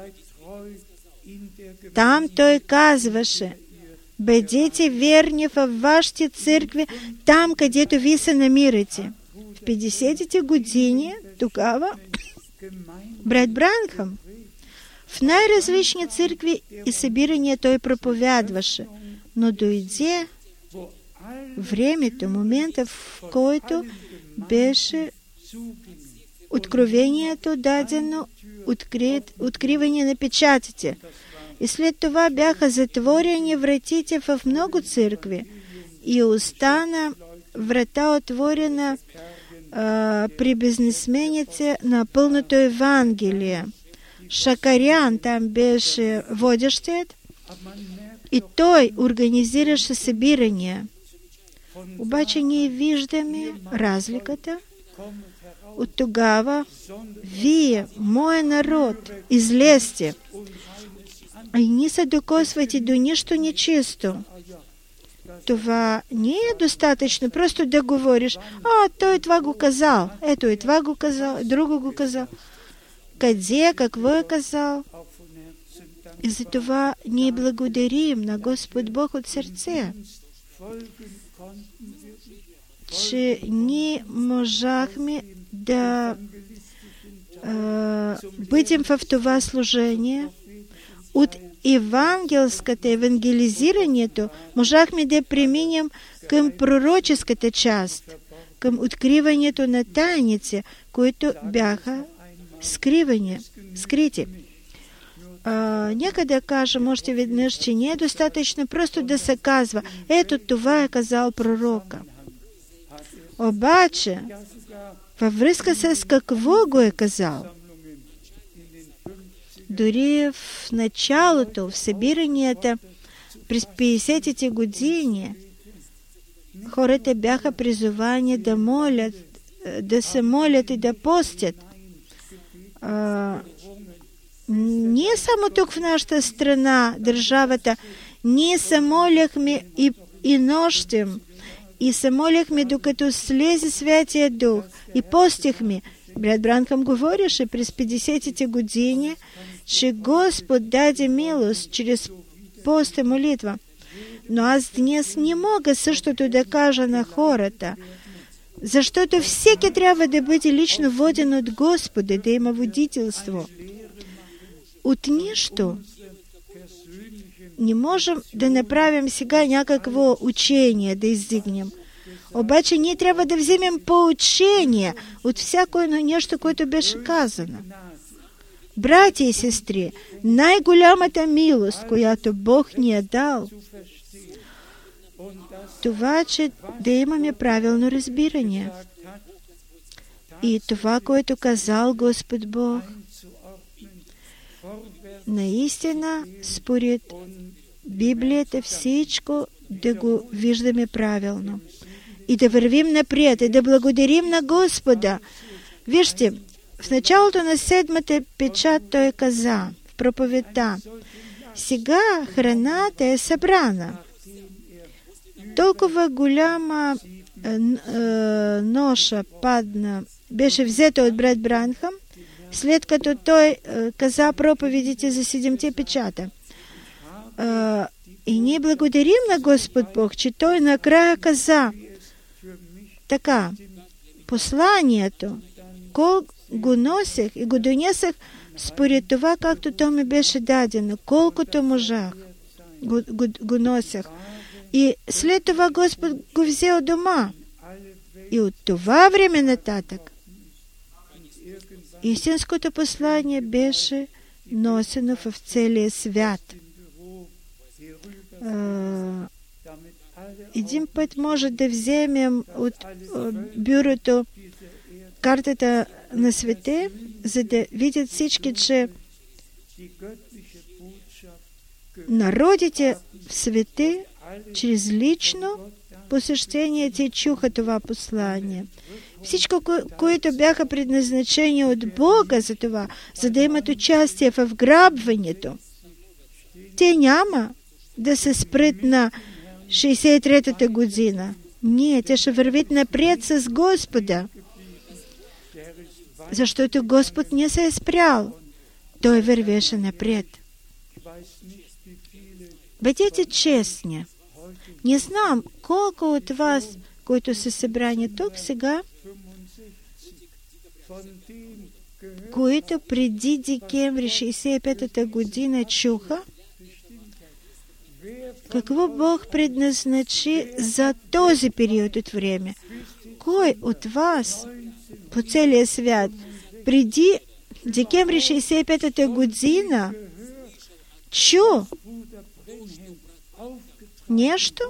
Там той казваше: бъдете верни във вашите църкви, там, където ви се намирате. В 50-те години, тогава, брат Бранхам, в най-различни църкви и събирания той проповядваше. Но дойде времето, момента, в който беше откровението дадено, откриване на печатите. И след това бяха затворени вратите в много църкви и остана врата отворена при бизнесмените на пълното Евангелие. Шакарян там беше водещият и той организираше събирания. Обаче ние виждаме разликата. От тогава вие, моя народ, излезте и не се докосвайте до нищо нечисто. Това не е достатъчно просто да говориш, той това го казал, ето и това го казал, друго го казал. Къде, какво е казал? И за това ние благодарим на Господ Бог от сърце, че ние можахме да бъдем в това служение. От евангелизирането можахме да преминем към пророческата част, към откриването на тайници, които бяха скрити. Нека да кажем още веднъж, че не е достатъчно просто да се казва, ето това е казал пророка. Обаче, във връзка с какво го е казал, дори в началото, в събиранията през 50-те години, хората бяха призовани да молят, да се молят и да постят. Ние само тук в нашата страна, държавата, ние се моляхме и нощем, и се моляхме, докато слезе Святия Дух, и постихме. Брат Бранхам говореше през 50-те години, че Господ даде милост чрез пост и молитва. Но аз днес не мога същото да кажа на хората, защото всеки трябва да бъде лично воден от Господа, да има водителство. От нищо не можем да направим сега някакво учение, да издигнем. Обаче ние трябва да вземем поучение от всяко едно нещо, което беше казано. Братя и сестри, най-голямата милост, която Бог ни е дал, това, че да имаме правилно разбиране. И това, което казал Господ Бог, наистина, според Библията, всичко да го виждаме правилно. И да вървим напред, и да благодарим на Господа. Вижте, в началото на 7-та печат той каза в проповедта, сега храната е събрана. Толкова голяма ноша падна, беше взета от брат Бранхам, след като той каза проповедите за 7-те печата. И ние благодарим на Господ Бог, че той накрая каза, така, посланието, го носех и го донесах според това, както то ми беше дадено, колкото можах, го носех. И след това Господ го взел дома. И от това време нататък истинското послание беше носено в целия свят. Един път може да вземем от бюрото картата на свете, за да видят всички, че народите в свете чрез лично посещение те чуха това послание. Всичко, които бяха предназначени от Бога за това, за да имат участие в грабването, те няма да се спрат на 63-та година. Не, те ще вървят напред с Господа. Защото Господ не се е спрял. Той вървеше напред. Бъдете честни. Не знам колко от вас, които са събрани тук сега, които преди декември 65-та година чуха, какво Бог предназначи за този период от време. Кой от вас по целия свят. Преди декември 65-та година чу нещо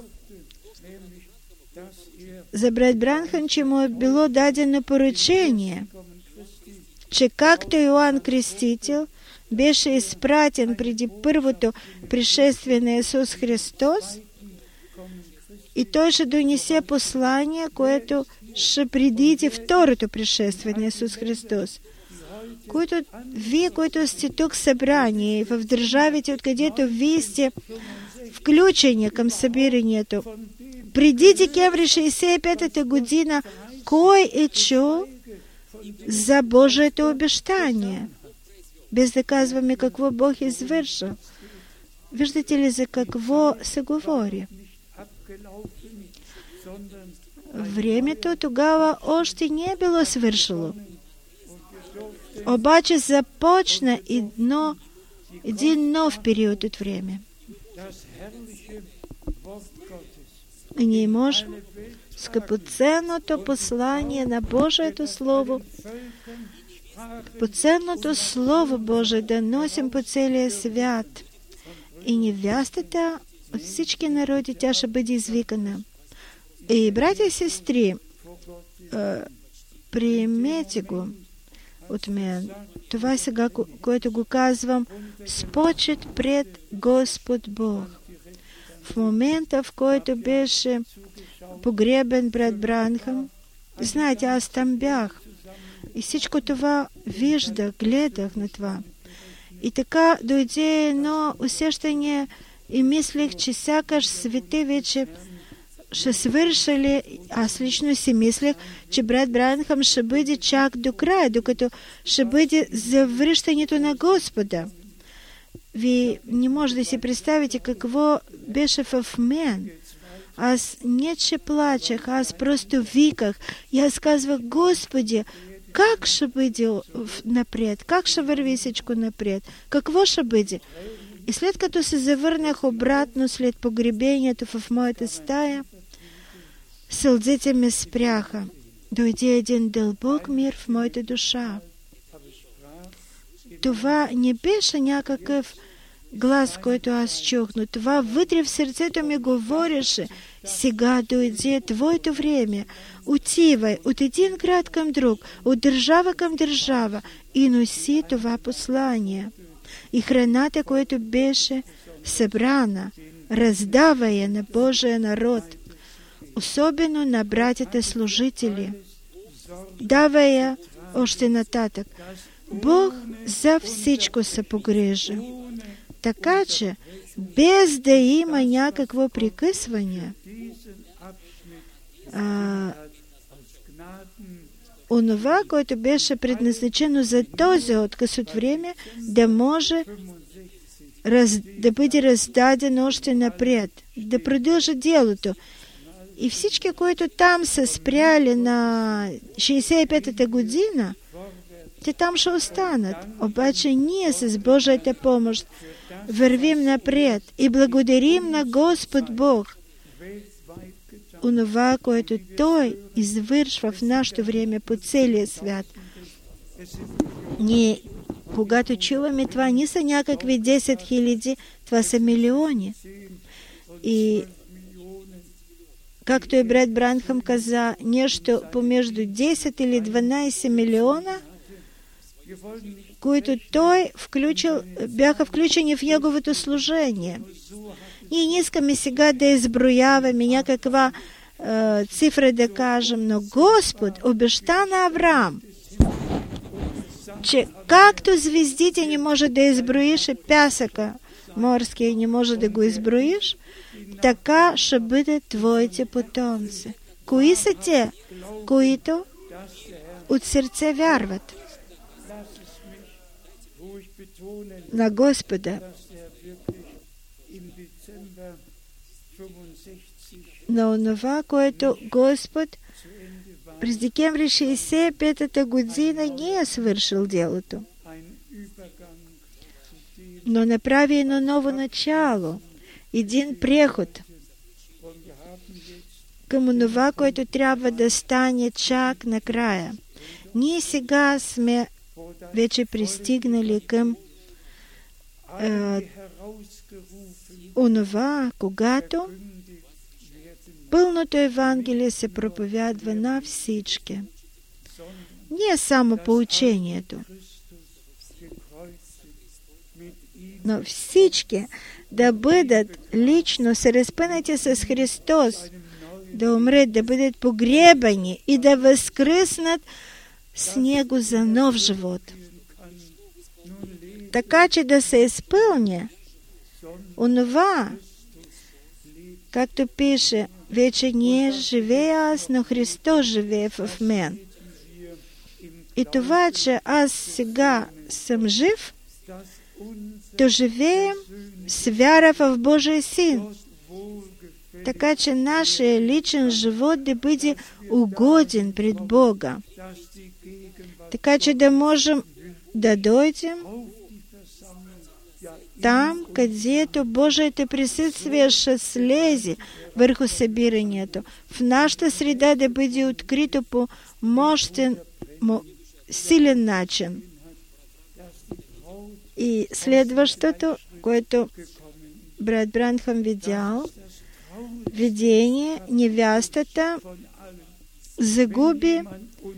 за брат Бранхам, че му е било дадено поръчение, че както Йоанн Крестител беше изпратен преди първото пришествие на Исус Христос, и той ще донесе послание, което ще предиде второто пришествие на Исус Христос. Вие, които сте тук събрани в държавите, откъдето вие сте включени към събиранието, преди декември 65-та година, кой е чул за Божието обещание? Без да казваме какво Бог извършил. Виждате ли за какво се говори? Времето тогава още не е било свършило. Обаче започна един нов период от време. И ние можем скъпоценното послание на Божието Слово, скъпоценното Слово Божие да носим по целия свят. И невястата от всички народи, тя ще бъде извикана. И, братя и сестри, приемете го от мен. Това е сега, което го казвам, с почет пред Господ Бог. В момента, в който беше погребен брат Бранхам, знаете, аз там бях. И всичко това виждах, гледах на това. И така дойде едно усещане и мислех, че сякаш свети вече ще свършили. Аз лично си мислех, че брат Бранхам ще бъде чак до края, докато ще бъде завръщането на Господа. Вие не може да си представите какво беше в мен. Аз не че плачех, аз просто виках. И аз казвах, Господи, как ще бъде напред? Как ще върви всичко напред? Какво ще бъде? И след като се завърнах обратно след погребението в моята стая, сълзите ме спряха. Дойде един дълбок мир в моята душа. Това не беше някакъв глас, който аз чух, но това вътре в сърцето ми говореше: сега дойде твоето време. Отивай от един град към друг, от държава към държава и носи това послание. И храната, която беше събрана, раздава я на Божия народ, особено на братята служители. Дава я още нататък. Бог за всичко се погрижи. Така че, без да има някакво прекъсване, онова, което беше предназначено за този отказ от време, да може да бъде раздадено още напред, да продължи делото. И всички, които там са спряли на 65-та година, те там ще останат. Обаче ние с Божията помощ вървим напред и благодарим на Господ Бог онова, което Той извършва в нашето време по целия свят. Ние, когато чуваме това, не са някакви 10 000, това са милиони. И както и брат Бранхам каза, нещо помежду 10 или 12 милиона, които той бяха включени в неговото служение. Ние не искаме сега да изброяваме някаква цифра да кажем, но Господ обеща на Авраам, че както звездите не може да изброиш и пясъка морския не може да го изброиш, така ще бъдат твоите потомци. Кои са те, които от сърце вярват на Господа, на онова, което Господ през декември 65-та година не е свършил делото, но направи едно ново начало, един преход към онова, което трябва да стане чак накрая. Ние сега сме вече пристигнали към онова, когато пълното Евангелие се проповядва на всички. Не само по учението, но всички да бъдат лично се разпънати с Христос, да умрат, да бъдат погребани и да възкръснат с Него за нов живот. Така че да се изпълня онова, както пише, вече не живея аз, но Христос живее в мен. И това, че аз сега съм жив, то живеем с вяра в Божия Син. Така че нашия личен живот да бъде угоден пред Бога. Така че да можем да дойдем там, където Божието присъствие ще слезе върху събиранието. В нашата среда да бъде открито по мощен, силен начин. И следващото, което брат Бранхам видял, видение, невястата загуби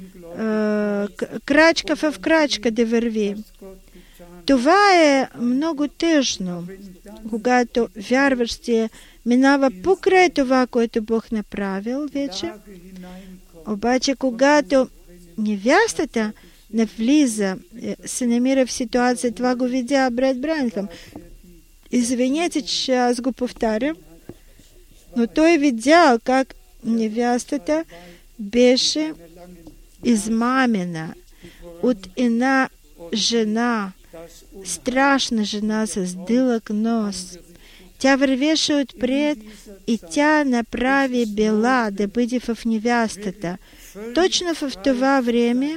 крачка в крачка да върви. Това е много тъжно, когато вярващия минава покрай това, което Бог направил вече. Обаче, когато невястата навлиза, се намира в ситуация, това го видя брат Бранхам. Извинете, че аз го повтарям, но той видял как невястата беше измамена от една жена, страшна жена с дълъг нос. Тя вървеше отпред и тя направи бела да бъде в невястата. Точно в това време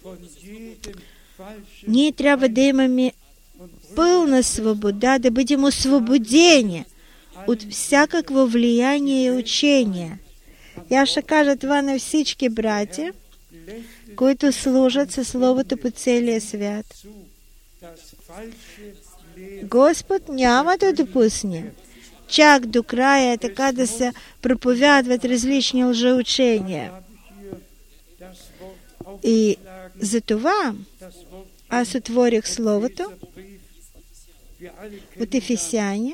ние трябва да имаме пълна свобода, да бъдем освободени от всякакво влияние и учение. Я ще кажа това на всички братя, които служат със Словото по целия свят. Господ няма да допусне чак до края така да се проповядват различни лжеучения. И за това аз отворих Словото от Ефесяни.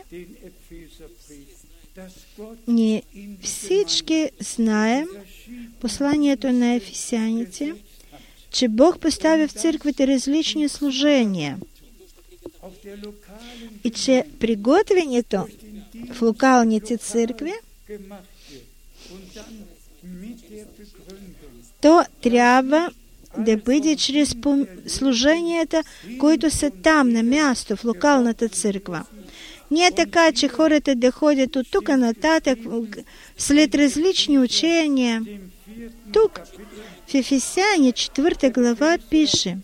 Ние всички знаем посланието на ефесяните, че Бог поставя в църквите различни служения и че приготвянето в локалните църкви то трябва да бъде чрез служенията, които са там, на място, в локалната църква. Не е така, че хората да ходят от тук нататък след различни учения. Тук, в Ефесяни 4 глава пише,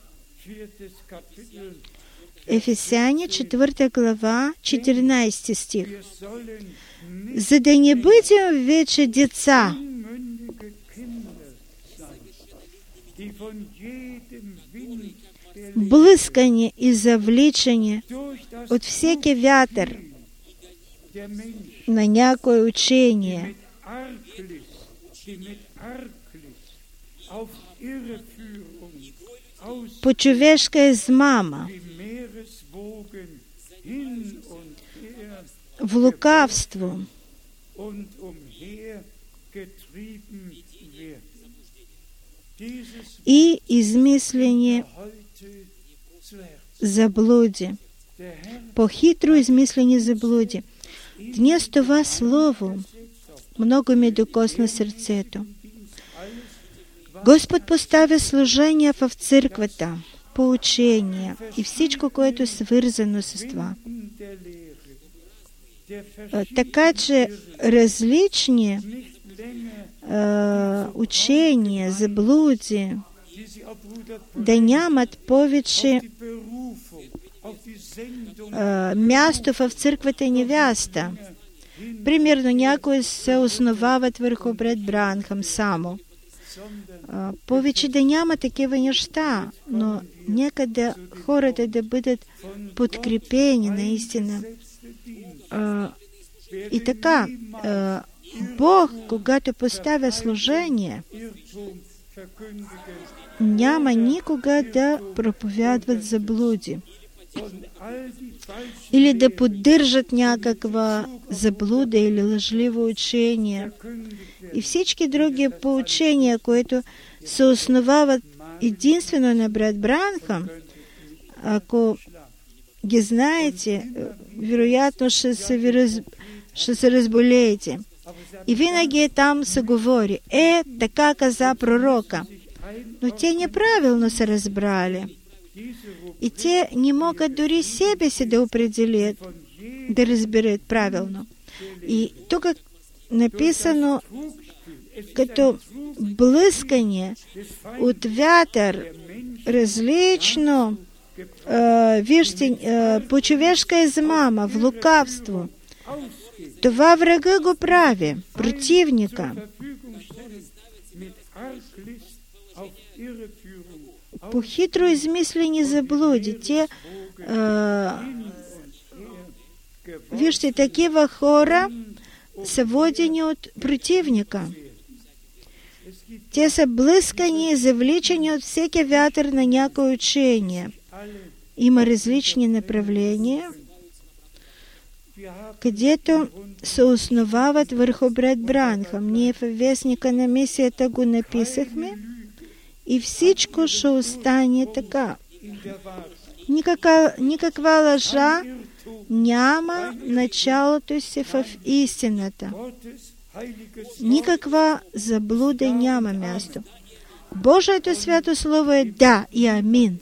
Ефесяни 4 глава, 14 стих. За да не бъдем вече деца, блъскани и завличани от всеки вятър на някое учение, по човешка измама, в лукавство и измислени заблуди, по хитро измислени заблуди. Днес това слово много ми докосна сърцето. Господ поставя служение в църквата, поучение и всичко, което е свързано с това. Така че различни учения, заблуди да нямат повече място в църквата невяста. Примерно някои се основават върху брат Бранхам само. повече да няма такива неща, но нека хората да бъдат подкрепени наистина. И така, Бог, когато поставя служение, няма никога да проповядват заблуди или да поддържат някаква заблуда или лъжливо учение. И всички други поучения, които се основават единствено на брат Бранхам, ако ги знаете, вероятно ще се разболеете. И винаги там се говори, така каза пророка. Но те неправилно се разбрали. И те не могат дори себе си да определят, да разберат правилно. И тук написано като блъскане от вятър, различно, вижте, по човешка измама, в лукавство. Това врага го прави, противника. По хитро измислени заблуди. Те, вижте, такива хора са водени от противника. Те са блъскани и завличани от всеки вятър на някое учение. Има различни направления, където се основават върху брат Бранхам. Ние във вестника на мисията го написахме и всичко ще остане така. Никаква лъжа няма началото си в истината. Никаква заблуда няма място. Божието свято слово е да и амин.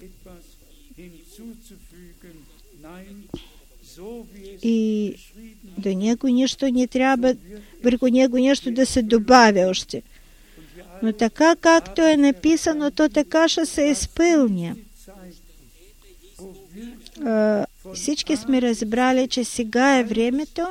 И до него нищо не трябва, върху него нещо да се добавя още. Но така, както е написано, то така ще се изпълни. Всички сме разбрали, че сега е времето,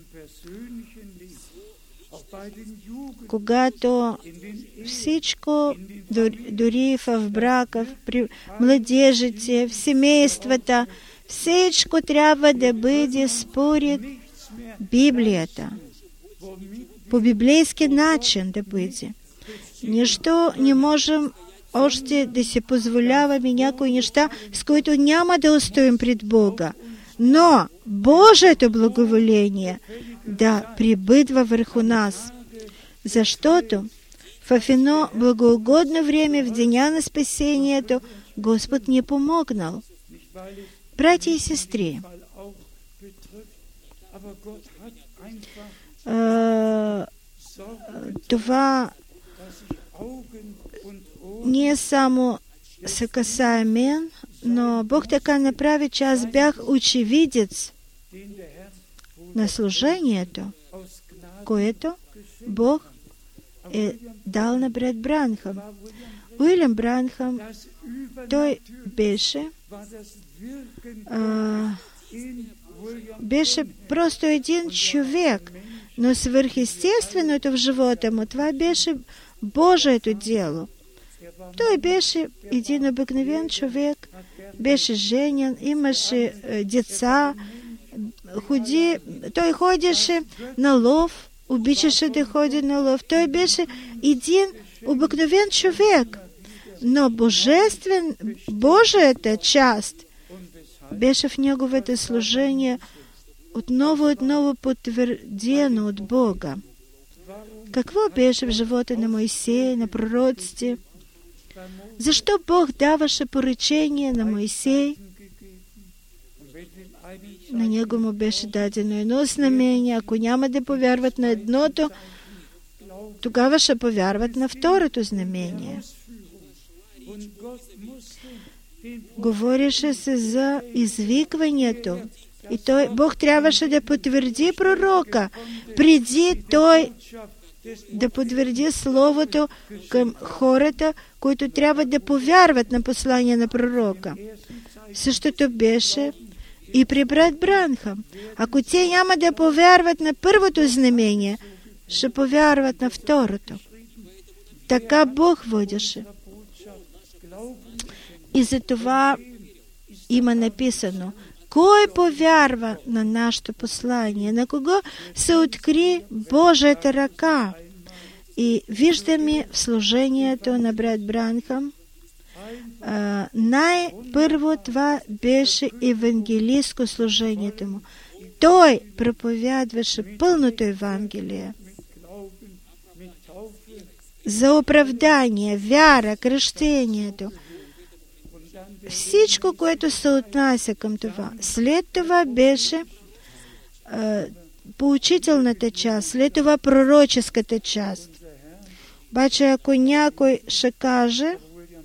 когато всичко, дори в брака, при младежите, в семействата, всичко трябва да бъде според Библията. По библейски начин да бъде. Нищо не можем още да си позволяваме някои неща, с които няма да устоим пред Бога. Но Божието благоволение да прибъдва върху нас. Защото в едно благоугодно време, в деня на спасението, Господ ни е помогнал. Братя и сестри, това не само се касае мен, но Бог така направи, че аз бях очевидец на служението, което Бог е дал на брат Бранхам. Уилям Бранхам, той беше просто един човек, но свърхъестественото в живота му, това беше Божието дело. Той беше един обикновен човек, беше женен, имаше деца, той ходеше на лов, обичаше да ходи на лов. Той беше един обикновен човек, но Божията част беше в неговото служение отново потвърдено от Бога. Какво беше в живота на Моисея, на пророците? Защо Бог даваше поръчение на Моисей? На него му беше дадено едно знамение. Ако няма да повярват на едното, тогава ще повярват на второто знамение. Говореше се за извикването. И Бог трябваше да потвърди пророка, преди той да потвърди словото към хората, които трябва да повярват на послание на пророка. Същото беше и при брат Бранхам. Ако те няма да повярват на първото знамение, ще повярват на второто. така Бог водеше. И за това има написано: кой повярва на нашето послание, на кого се откри Божията ръка. И виждаме в служението на брат Бранхам, най-първо това беше евангелистко служението му. Той проповядваше пълното Евангелие за оправдание, вяра, кръщението. Всичко, което се отнася към това. След това беше поучителната част, след това пророческата част. Обаче, ако някой ще каже,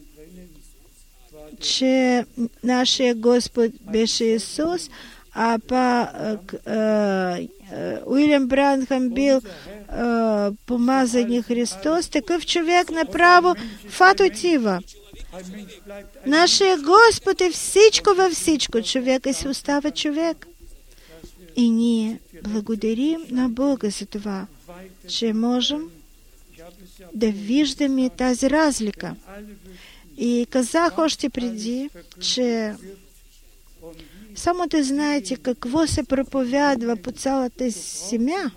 че нашия Господ беше Исус, а пак Уилям Бранхам бил помазан Христос, такъв човек направо фатотива. Нашия Господ е всичко във всичко. Човека си остава човек. И ние благодарим на Бога за това, че можем да виждаме тази разлика. И казах още преди, че само да знаете какво се проповядва по цялата земя.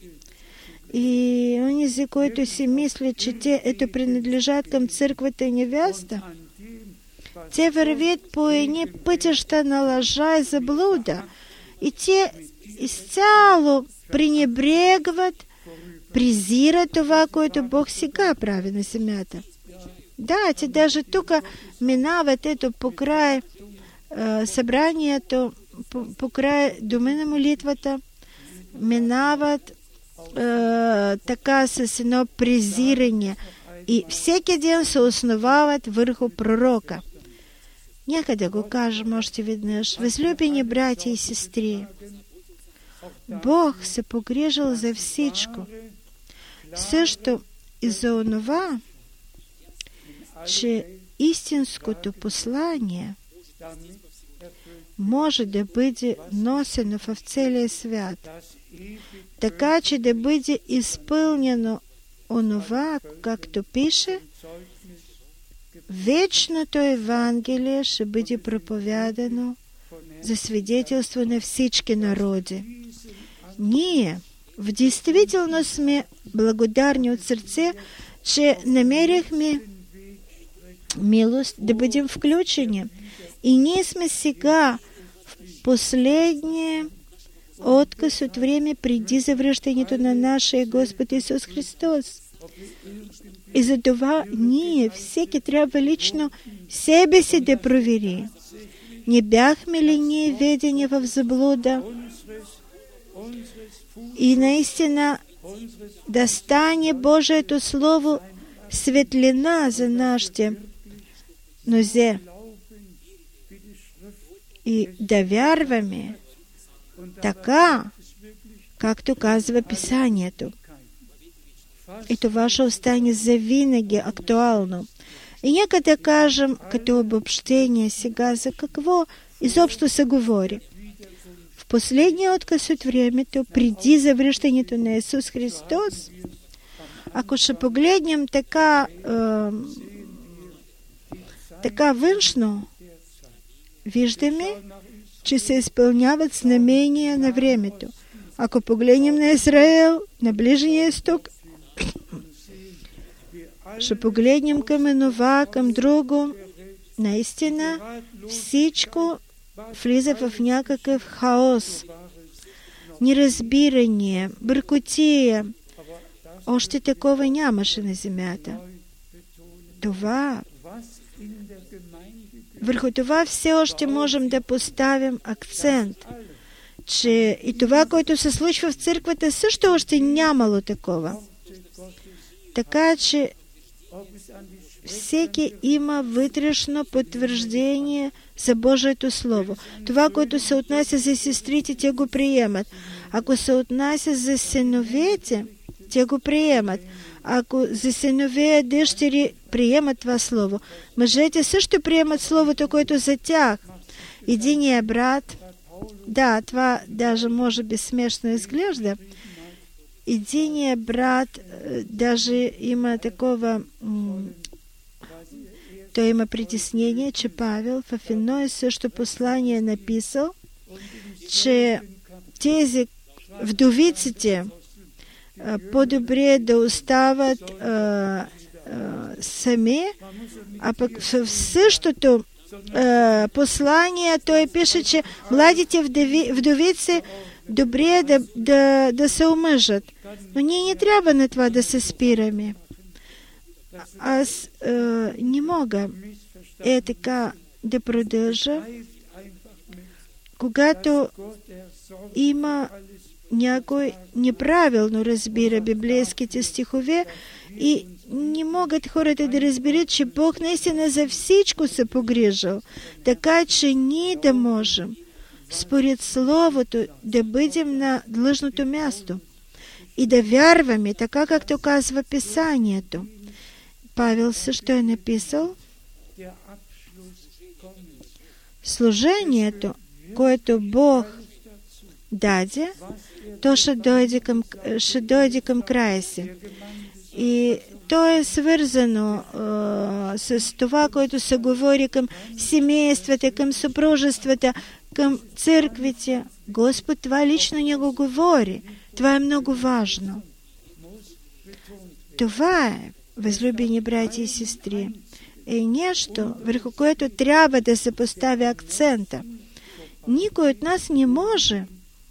И онези, които си мислят, че те принадлежат към църквата и невеста, те вървят по едни пътища на лъжа и заблуда. И те изцяло пренебрегват, презират това, което Бог сега прави на земята. Да, те даже тук минават покрай събранието, покрай дома на молитвата, минават така с едно презиране и всеки ден се основават върху пророка. Нека да го кажем още веднъж. Възлюбени братя и сестри, Бог се погрижил за всичко. Също и за онова, че истинското послание може да бъде носено в целия свят, така че да бъде изпълнено онова, както пише, вечното Евангелие ще бъде проповядано за свидетелство на всички народи. Ние в действителност сме благодарни от сърце, че намерихме милост да бъдем включени. И ние сме сега в последния отказ от време преди завръщането на нашия Господ Исус Христос. И за това ние всеки трябва лично себе си да провери. Не бяхме ли ние ведени в заблуда? И наистина да стане Божието Слово светлина за нашите нозе. И да вярваме така, както казва Писанието. И това ще остане завинаги актуално. И нека да кажем като обобщение сега за какво изобщо се говори. В последния отказ от времето, преди завръщането на Исус Христос, ако ще погледнем така външно, виждаме, че се изпълняват знамения на времето. Ако погледнем на Израел, на Ближния изток, ще погледнем към едно, към друго, наистина всичко влиза в някакъв хаос, неразбирание, бъркотия. Още такова нямаше на земята. Върху това все още можем да поставим акцент, че и това, което се случва в църквата, също още нямало такова. Така че всеки има вътрешно потвърждение за Божието Слово. Това, което се отнася за сестрите, те го приемат. Ако се отнася за синовете, те го приемат. Ако за синове и дъщери приемат това Слово, мъжете също приемат Словото, което за тях. Единия брат, да, това даже може би смешно изглежда, единия брат даже има такова, то има притеснение, че Павел в едно и също послание написал, че тези вдовиците по-добре да остават сами, а пък в същото послание той пише, че младите вдовици добре да се омъжат. Но ние не трябва на това да се спираме. Аз не мога така да продължа, когато има някой неправилно разбира библейските стихове и не могат хората да разберат, че Бог наистина за всичко се погрижил, така че ние да можем според Словото да бъдем на длъжното място и да вярваме, така както казва Писанието. Павел също е написал, служението, което Бог даде, то ще дойде към края си. И то е свързано с това, което се говори към семействата, към съпружествата, към църквите. Господ това лично не го говори. Това е много важно. Това е, възлюбени братя и сестри, е нещо, върху което трябва да се постави акцента. Никой от нас не може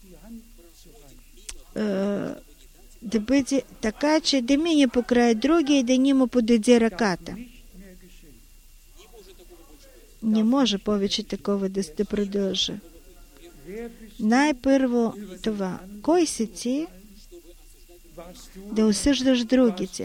да бъде така, че да мине покрай другия и да не му подаде ръката. Не може повече такова да продължи. Най-първо това. Кой си ти да осъждаш другите?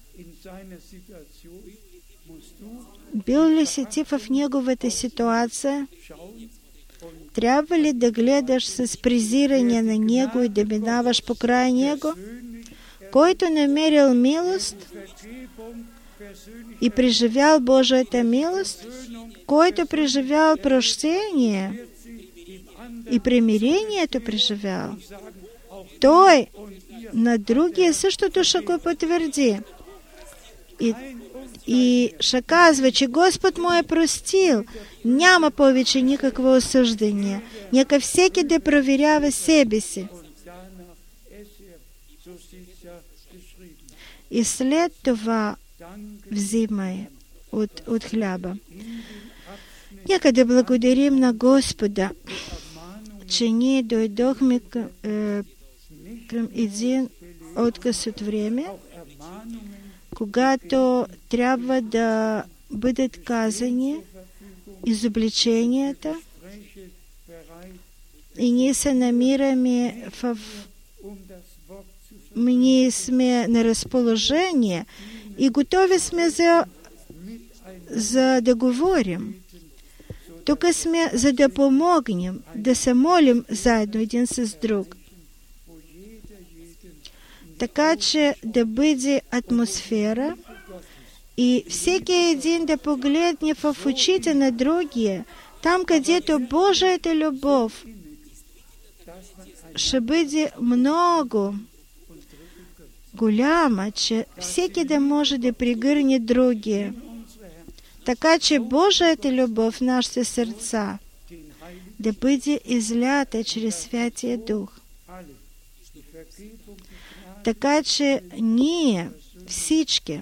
Бил ли си ти в неговата ситуация? Трябва ли да гледаш с презиране на него и да минаваш покрай него? Който намерил милост и преживял Божията милост, който преживял прощение и примирението преживял, той на другия същото ще го потвърди. И ще казва, че Господ му е простил. Няма повече никакво осъждане. Нека всеки да проверява себе си. И след това взимай от хляба. Нека да благодарим на Господа, че ние дойдохме към един отказ от време, когато трябва да бъдат казани изобличенията и ние се намираме ние сме на разположение и готови сме за да говорим. Тук сме за да помогнем, да се молим заедно един с друг. Така че да бъде атмосфера и всеки един да погледне в очите на другия, там където Божията любов ще бъде много голяма, че всеки да може да пригърне другия. Така че Божията любов в нашите сърца да бъде излята чрез Святия Дух. Така че ние всички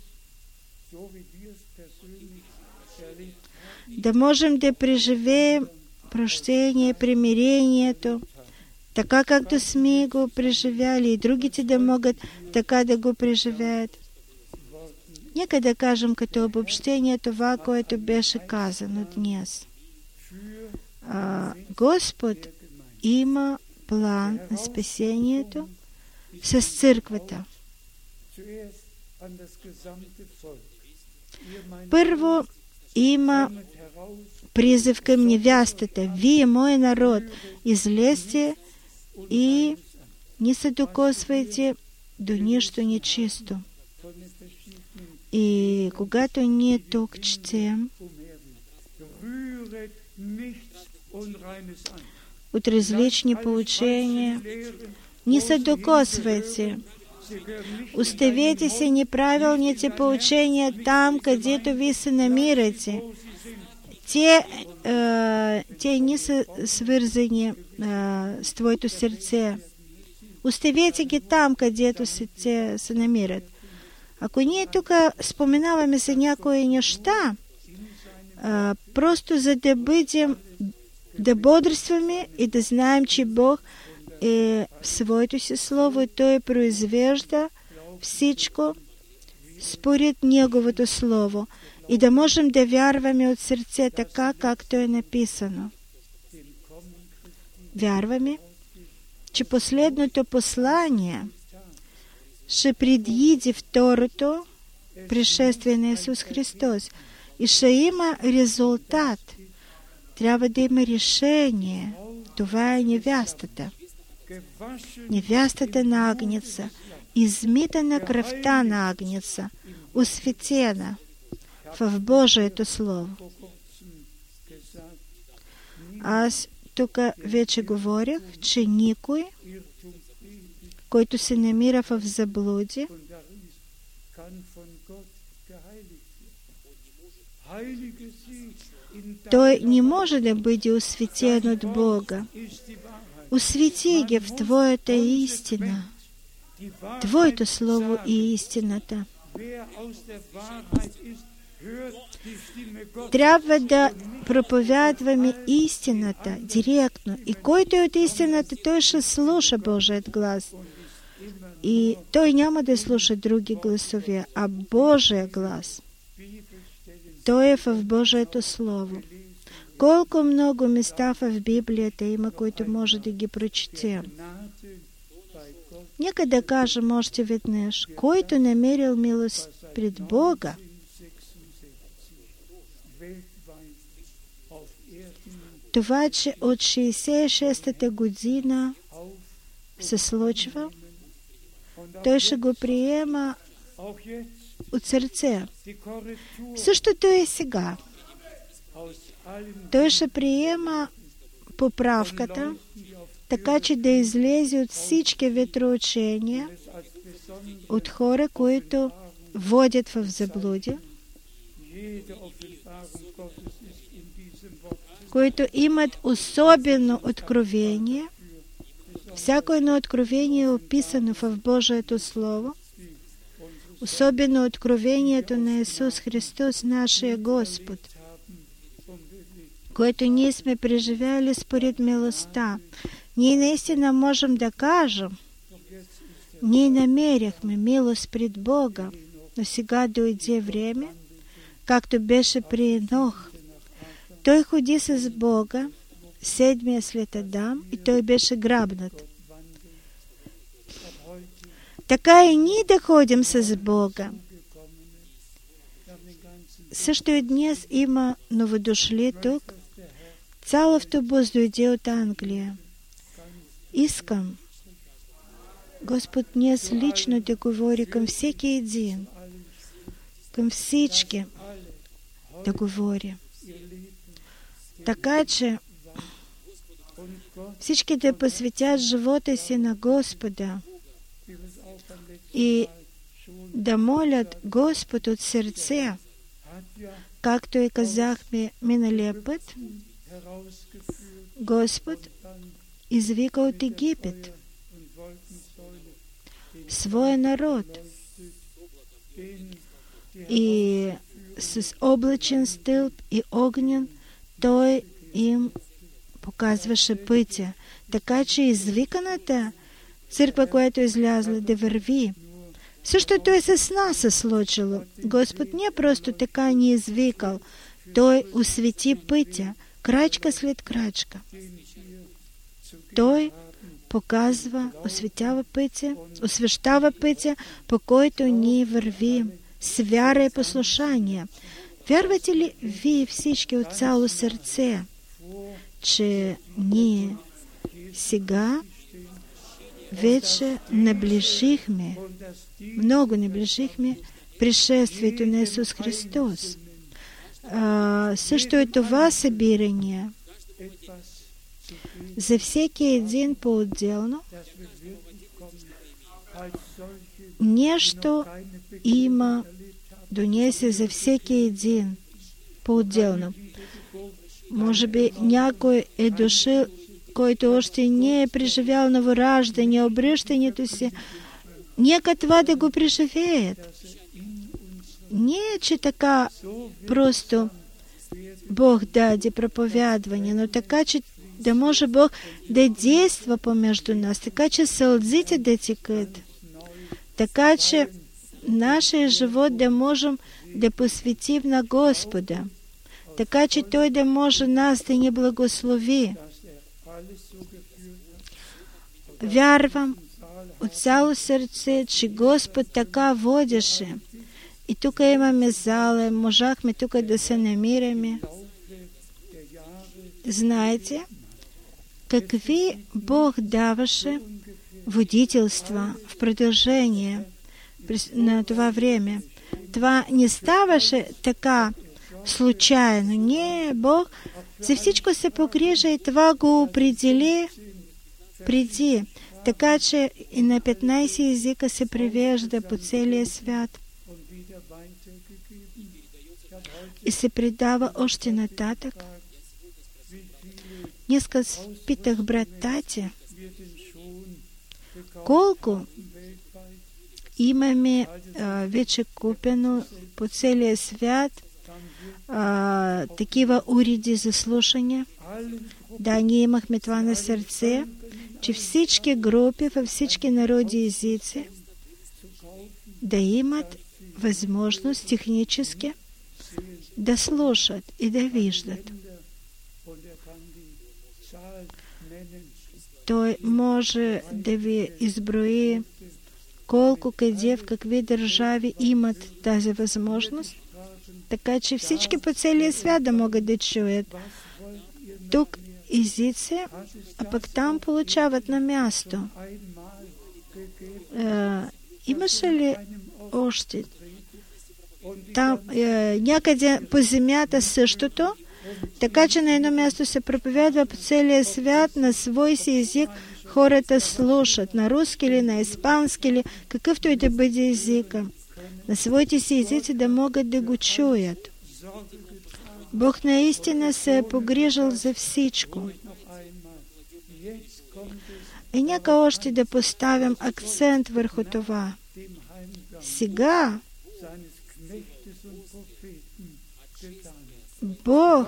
да можем да преживеем прощение, примирението, така както сме го преживяли и другите да могат така да го преживеят. Нека да кажем като обобщение това, което беше казано днес. Господ има план на спасението с църквата. Първо има призив към невястата. Вие, мой народ, излезте и не се докосвайте до нищо нечисто. И когато ние тук четем от различни поучения, не садукосвайте, уставітеся неправильните поучения там, където ви се намирате. Те не са свързани с твоето сърце. Оставете ги там, където те се намират. Ако ние тук споменаваме за някои неща, просто за да бъдем, да бодрстваме и да знаем, че Бог е в своето си слово и Той произвежда всичко според Неговото слово. И да можем да вярваме от сърце така, както е написано. Вярваме, че последното послание ще предиде второто пришествие на Исус Христос. И ще има резултат. Трябва да има решение. Това е невястата. Невястата на Агнеца, измита на кръвта на Агнеца, осветена в Божието Слово. Аз тук вече говорих, че никой, който се намира в заблуди, той не може да бъде осветен от Бога. Освети ги в Твоята истина. Твоето Слово и истината. Трябва да проповядваме истината директно. И който е от истината, той ще слуша Божият глас. И той няма да слуша други гласове, а Божия глас. Той е в Божието Слово. Колко много места в Библията има, които може да ги прочетем. Нека да кажем още веднъж, който намерил милост пред Бога, това, че от 66-та година се случва, той ще го приема от сърце. Същото е сега. Той ще приема поправката, така че да излезе от всички ветроучения, от хора, които водят в заблуди, които имат особено откровение. Всяко едно откровение е описано в Божието Слово, особено откровението на Исус Христос, нашия Господ, което ние сме преживяли според милостта. Ние наистина можем да кажем, ние намерихме милост пред Бога, но сега дойде време, както беше при Енох. Той ходи с Бога, седмия след Адам, и той беше грабнат. Така и ние да ходим с Бога. Също и днес има новодошли тук. Цял автобус дойде от Англия. Искам Господ днес лично да говори към всеки един, към всички да говори. Така че всички да посветят живота си на Господа и да молят Господ от сърце, както и казахме миналия път. Господ извика от Египет своя народ и с облачен стълб и огнен той им показваше пътя. Така че извиканата църква, която е излязла да върви, същото е с нас се случило. Господ не просто така ни извикал. Той освети пътя, крачка след крачка. Той показва, освещава пътя, по който ние вървим с вяра и послушание. Вярвате ли вие всички от цяло сърце, че ние сега вече наближихме, много наближихме пришествието на Исус Христос? Също е това събиране за всеки един по-отделно, нещо има донесе за всеки един по-отделно. Може би някой е дошъл, който още не е преживял новораждане, обръщането си. Нека това да го преживеят. Не е, че така просто Бог даде проповядване, но така, че да може Бог да действа помежду нас, така, че сълзите да текат, така, че нашия живот да можем да посветим на Господа, така, че Той да може нас да ни благослови. Вярвам от цяло сърце, че Господ така водеше. И тук имаме зала, можахме тук да се намираме. Знаете, какви Бог даваше водителства в продължение на това време. Това не ставаше така случайно. Не, Бог за всичко се погрижа и това го определи преди. Така че и на 15 езика се превежда по целия свят. И се предава още нататък. Днеска питах брат Тати, колко имаме вече купено по целия свят такива уреди за слушане. Да, ние имахме това на сърце, че всички групи във всички народи езици да имат възможност технически да слушат и да виждат. Той може да ви изброи колко, къде, в какви държави имат тази възможност, така че всички по целия свят да могат да чуят. Тук езици, а пък там получават на място. Имаше ли още? Там някъде по земята същото, така че на едно място се проповядва по целия свят на свой си език, хората слушат на руски или на испански или какъвто и да бъде езика. На своите си езици да могат да го чуят. Бог наистина се е погрижил за всичко. И нека още да поставим акцент върху това. Сега Бог,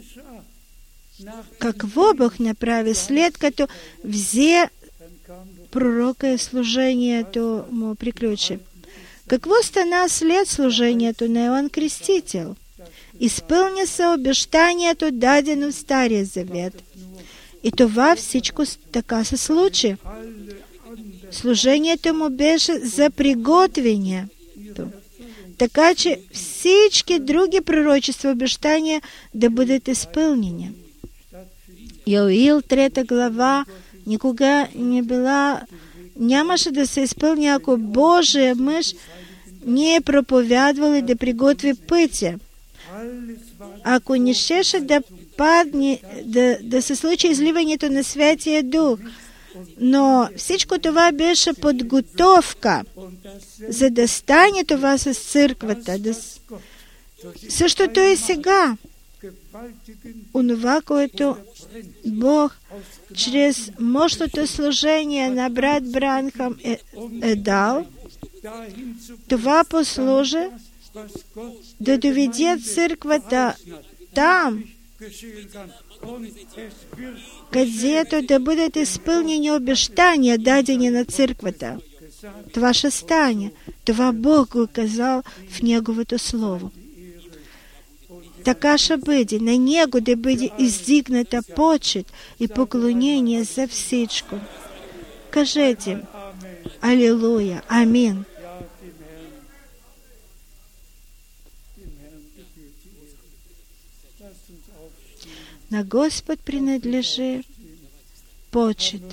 какво Бог направи след като взе пророка и служението му приключи? Какво стана след служението на Йоан Крестител? Изпълни се обещанието дадено в Стария Завет. И това всичко така се случи. Служението му беше за приготвяне. Така че всички други пророчества, обещания да бъдат изпълнени. Йоил 3 глава никога нямаше да се изпълни, ако Божия мъж не е проповядвал и да приготви пътя. Ако не щеше да падне, да се случи изливането на Святия Дух. Но всичко това беше подготовка, за да стане това с църквата. Същото и сега. Онова, което Бог чрез мощното служение на брат Бранхам е дал, това послужи да доведе църквата там, където да бъдат изпълнени обещания, дадени на църквата. Това ще стане. Това Бог го казал в Неговото Слово. Така ще бъде. На Него да бъде издигната почет и поклонение за всичко. Кажете: Алилуя, амин. На Господ принадлежи почет.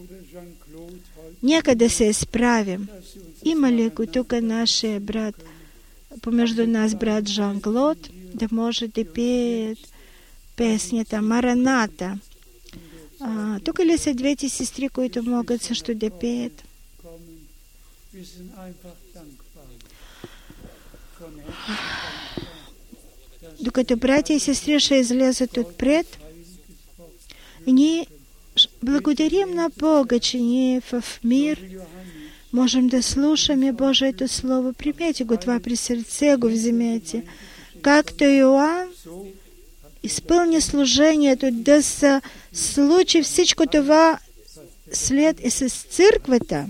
Нека да се изправим. Има ли тук нашия брат, помежду нас брат Жан-Клод, да може да пеят песнята Мараната? Тук ли са двете сестри, които могат също да пеят? Докато братья и сестры излезут отпред, ние благодарим на Бога, че ние в мир можем да слушаме Божието Слово. Примете го това при сърце, го вземете. Както Йоанн изпълни служението да се случи всичко това след и с църквата,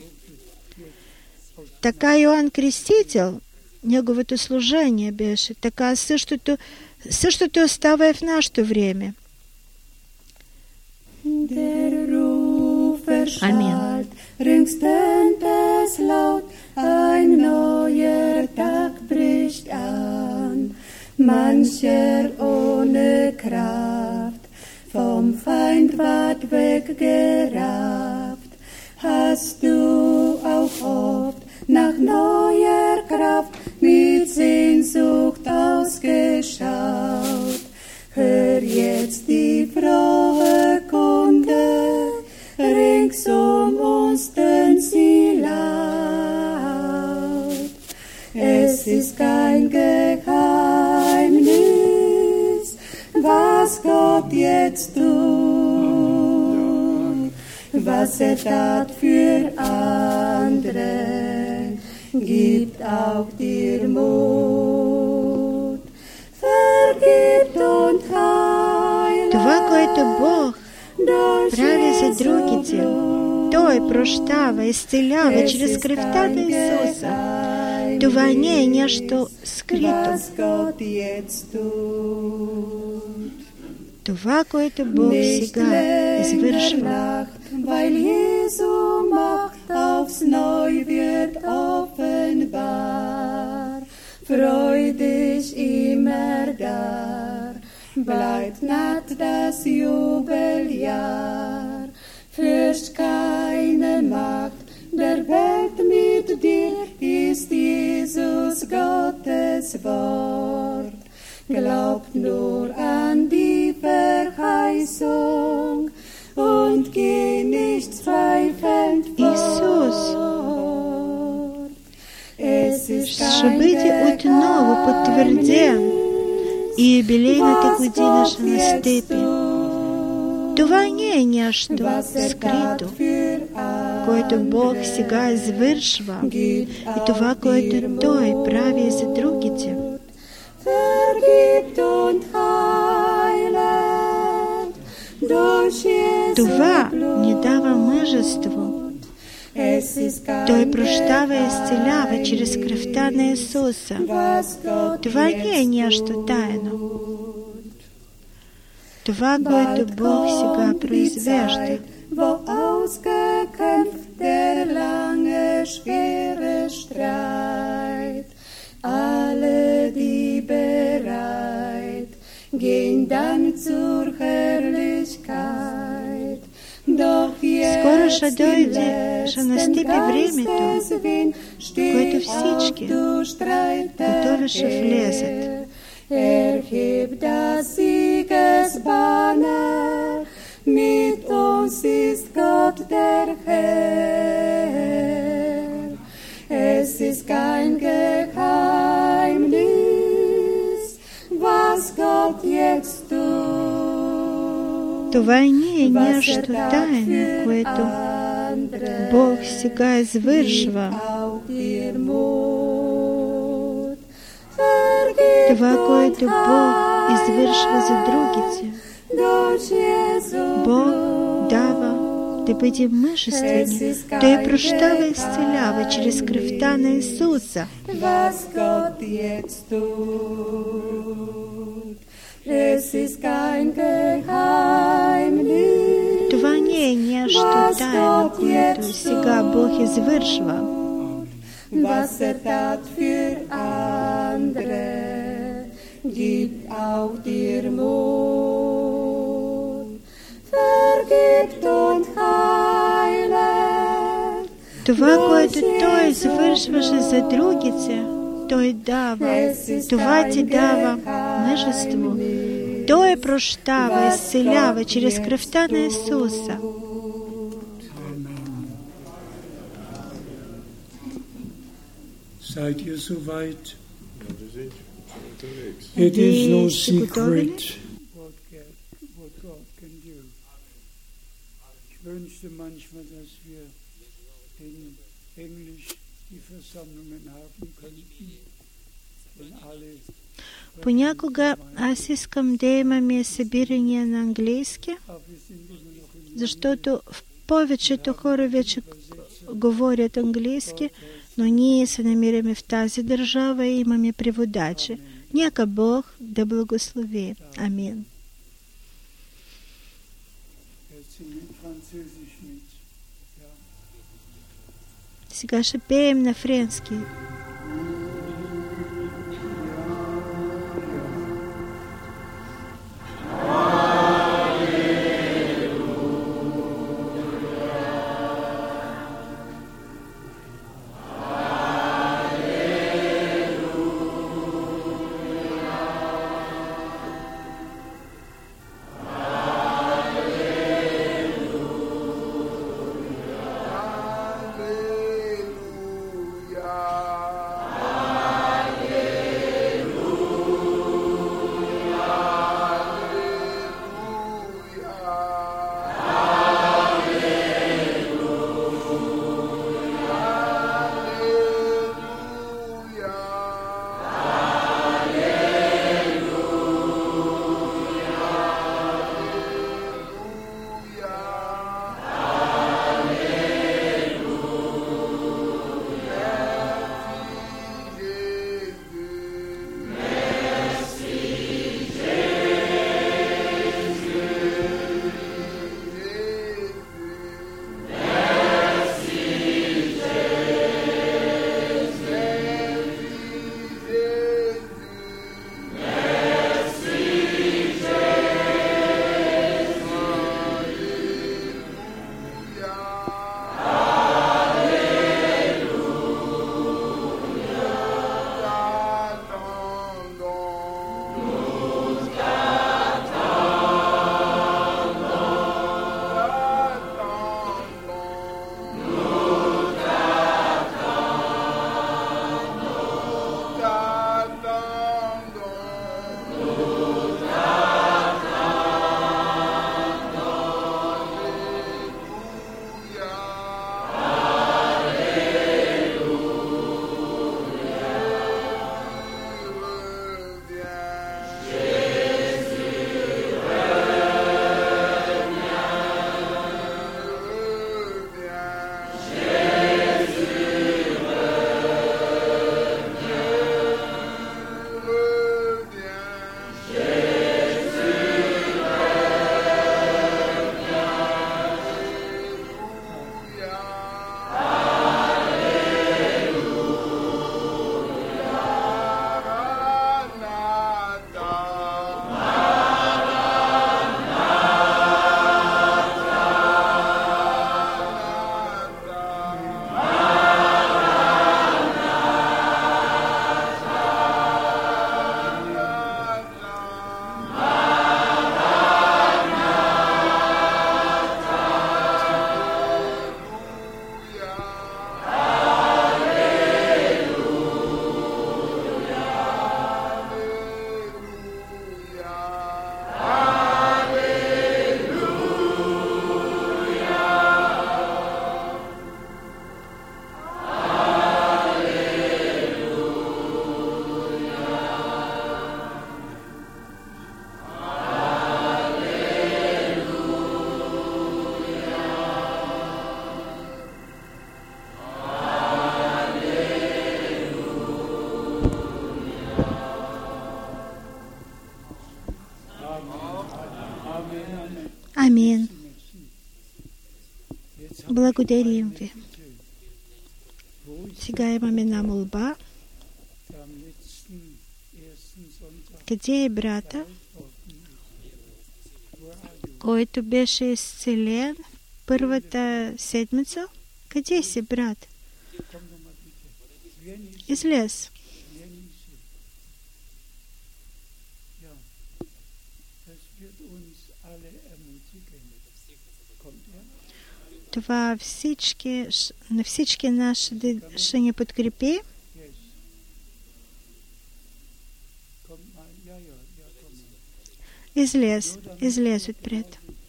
така Йоанн Крестител, неговото служение беше, така същото остава и в нашето време. Amen. Ringstent es laut, ein neuer Tag bricht an. Mancher ohne Kraft, vom Feind ward weggerafft. Hast du auch oft nach neuer Kraft mit Sehnsucht ausgeschaut? Hör jetzt die frohe Kunde, rings uns tönt sie laut. Es ist kein Geheimnis, was Gott jetzt tut. Was tat für andere, gibt auch dir Mut. Vergibt und heilet. Това, което Бог прави за другите, Той прощава, изцелява чрез кръвта на Исуса. Това не е нещо скрито. Това, което Бог сега извършва. Weil Jesu Macht aufs Neu wird offenbar, freu dich immer dar, bleibt naht das Jubeljahr, fürcht keine Macht der Welt mit dir, ist Jesus Gottes Wort. Glaubt nur an die Verheißung und geh nicht zweifelnd fort. Събитие отново потвърдя и юбилейната година ще настъпи. Това не е нещо скрито, което Бог сега извършва и това, което Той прави за другите. Това ни дава мъжество. Той прощава и изцелява чрез кръвта на Исуса. Това не е нещо тайно. Това, което Бог сега произвежда. Скоро ще дойде, ще настъпи времето, в което всички готови ще влезат. Erhebt das Siegesbanner, mit uns ist Gott der Herr. Es ist kein Geheimnis, was Gott jetzt tut. Това не е нещо тайно, което Бог сега извършва. Това, което Бог извършва за другите. Бог дава да бъдем мъжествени. Той прощава и изцелява чрез кръвта на Исуса. Това не е нещо тайно, което сега Бог извършва. Was tat für andere, gibt auch dir Mut. Vergibt und heilet. Това, което Той извършваше за другите, Той дава. Това ти дава мъжество. Той прощава, изцелява чрез кръвта на Исуса. Seid ihr soweit? Ja, wir sind schon unterwegs. It is no Надеюсь, приготовились? secret what God can do. Ich wünschte manchmal, dass wir in Englisch die Versammlungen haben könnten, wenn alle Понякога аз искам да имаме събирания на английски, aber wir sind immer noch im защото в повечето хора вече говорят английски, но ние се намираме в тази държава и имаме преводачи. Нека Бог да благослови. Амин. singen Französisch mit. Ja. Сега ще пеем на френски. Амин. Благодарим Ви. Сега имаме една молба. Къде е брата, който беше изцелен в първата седмица? Къде си, брат? Излез. Това на всички наши ще ни подкрепи. излез отпред.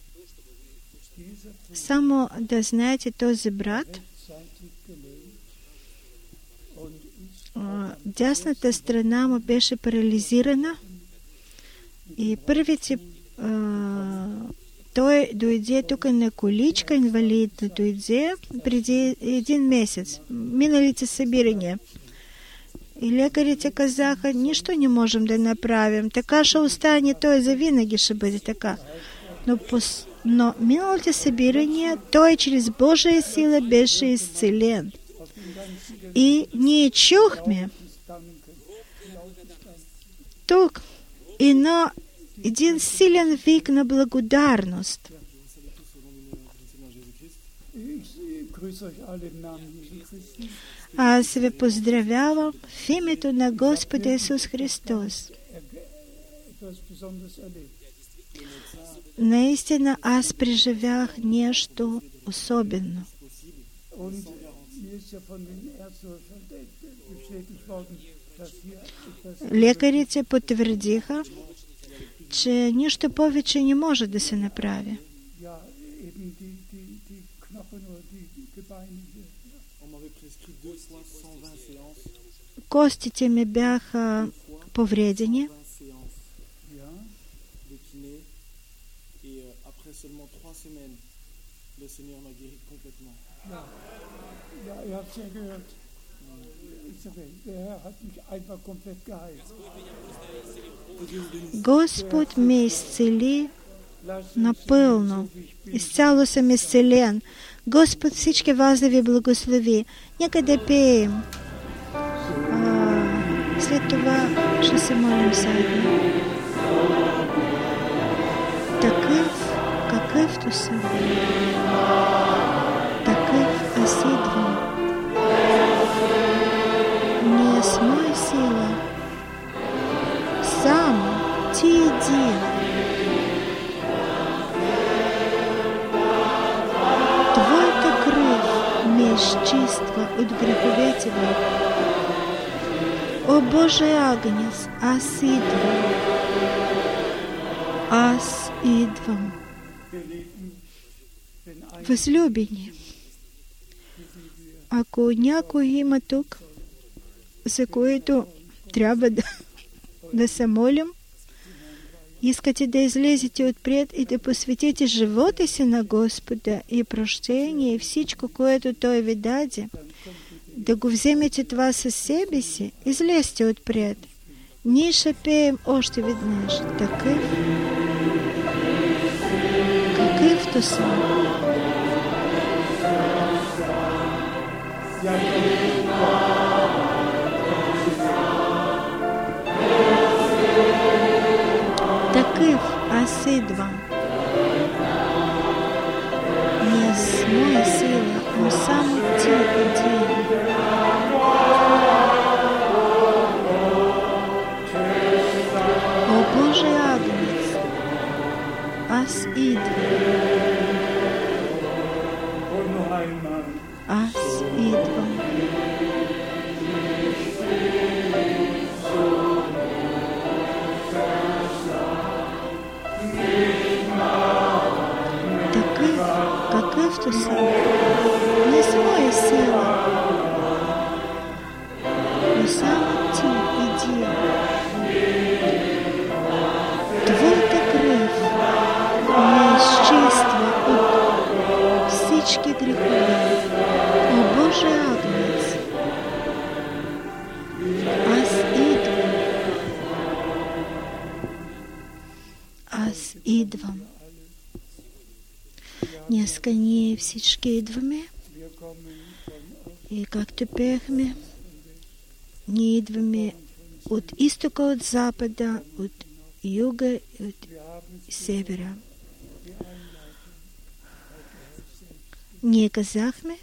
Само да знаете, този брат, дясната страна му беше парализирана и първите той дойде тук на количка, инвалидна дойде преди 1 месец, миналите събирания. И лекарите казаха, нищо не можем да направим, така ще остане, той завинаги ще бъде така. Но миналите събирания той чрез Божия сила беше изцелен. И ние чухме тук един силен вик на благодарност. Аз ви поздравявам в името на Господа Исус Христос. Наистина аз преживях нещо особено. Лекарите потвърдиха, че нищо повече не може да се направи. Костите ми бяха повредени. Господ ме изцели напълно. Изцяло съм изцелен. Господ всички вас да ви благослови. Нека да пеем. След това ще се молим заедно. Такъв, какъвто съм, такъв аз идвам. Не с моя сила, само ти иди. Твоята кръв ме изчиства от греховете ми. О Божий Агнец, аз идвам. Аз идвам. Възлюбени, ако някой има тук, за което трябва да се молим, искате да излезете отпред и да посветите живота си на Господа и прощение и всичко, което Той ви даде, да го вземете това със себе си, излезте отпред. Ние ще пеем още веднъж. Какъвто съм. Такъв аз идвам. Не с моя сила, но само ти иди. О Божий Агнец, аз идвам. Аз идвам. Такъв, какъвто съм, не с моя сила, но само ти иди. Твоята кръв ме изчиства от всички грехове. О Божий Агнец, аз идвам. Аз идвам. Днеска ние всички идваме и както пеехме, ние идваме от изтока, от запада, от юга и от севера. Ние казахме,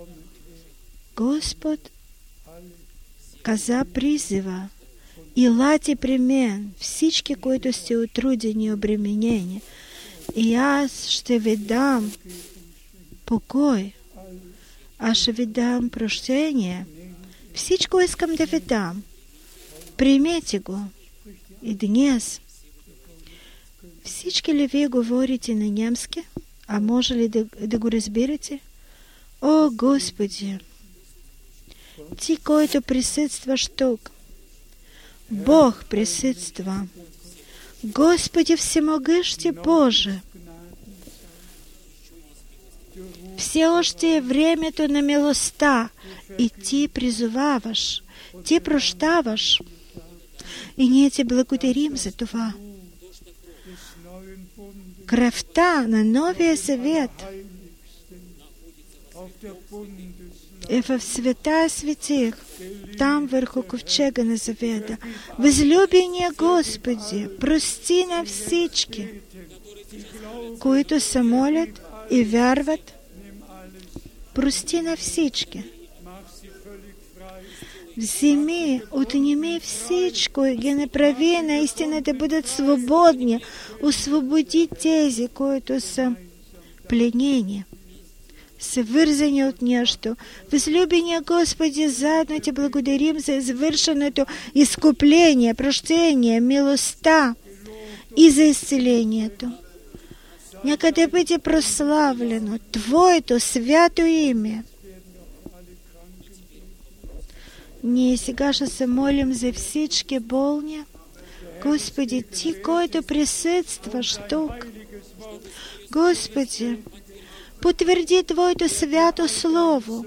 Господ каза призива, елате при мен всички, които сте отрудени и обременени, и аз ще ви дам покой, аз ще ви дам прощение. Всичко искам да ви дам. Примете го. И днес Всички ли вие говорите на немски? А може ли да го разберете? О, Господи! Ти, който присъстваш тук. Бог присъства. Господи Всемогъщи Боже! Все още е времето на милостта и Ти призоваваш, Ти прощаваш. И ние Ти благодарим за това. Кръвта на новия завет е в святая светих, там върху ковчега на завета. Възлюбения Господи, прости на всички, които се молят и вярват. Прости на всички. Вземи, отнеми всичко и ги направи наистина да бъдат свободни. Освободи тези, които са пленени, са вързани от нещо. Възлюбения Господи, заедно Ти благодарим за извършеното изкупление, прощение, милостта и за изцелението. Нека да бъде прославлено Твоето свято име. Ние сега ще се молим за всички болни. Господи, Ти, който присъстваш тук. Господи, потвърди Твоето свято Слово.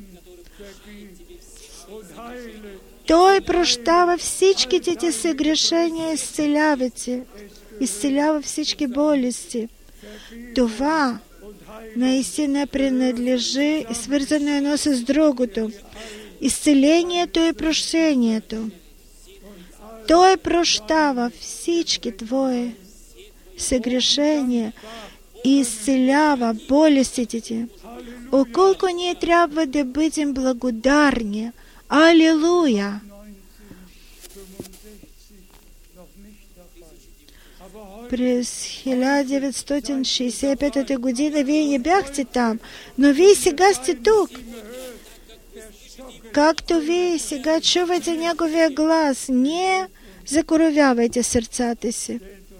Той прощава всичките Ти съгрешения и изцелява всички болести. Това наистина принадлежи, свързано едно с другото. Изцелението и прощението. Той прощава всички Твои съгрешения и изцелява болестите Ти. О, колко ние трябва да бъдем благодарни. Алилуя! През 1965 година Вие не бяхте там, но Вие сега сте тук. Както Вие сега чувате Неговия глас, не закоравявайте сърцата си.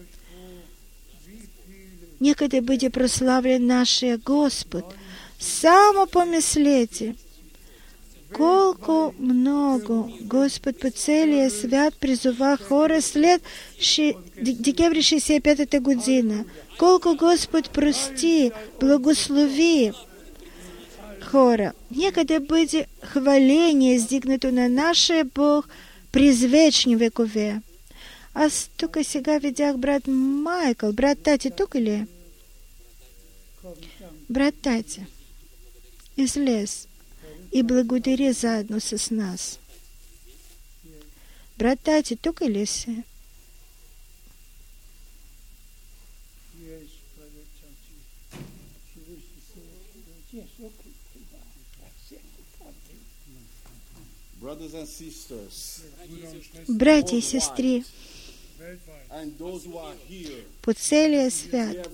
Нека да бъде прославлен нашия Господ. Само помислете, колко много Господ по целия свят призова хора след декември 65 година. Колко Господ прости, благослови хора. Нека да бъде хваление издигнато на нашия Бог през вечни векове. Аз тук сега видях брат Майкъл. Брат Тати тук ли е? Брат Тати, излез и благодари заедно с нас. Брат Тати, тук ли си? Братья и сестри, по целия свят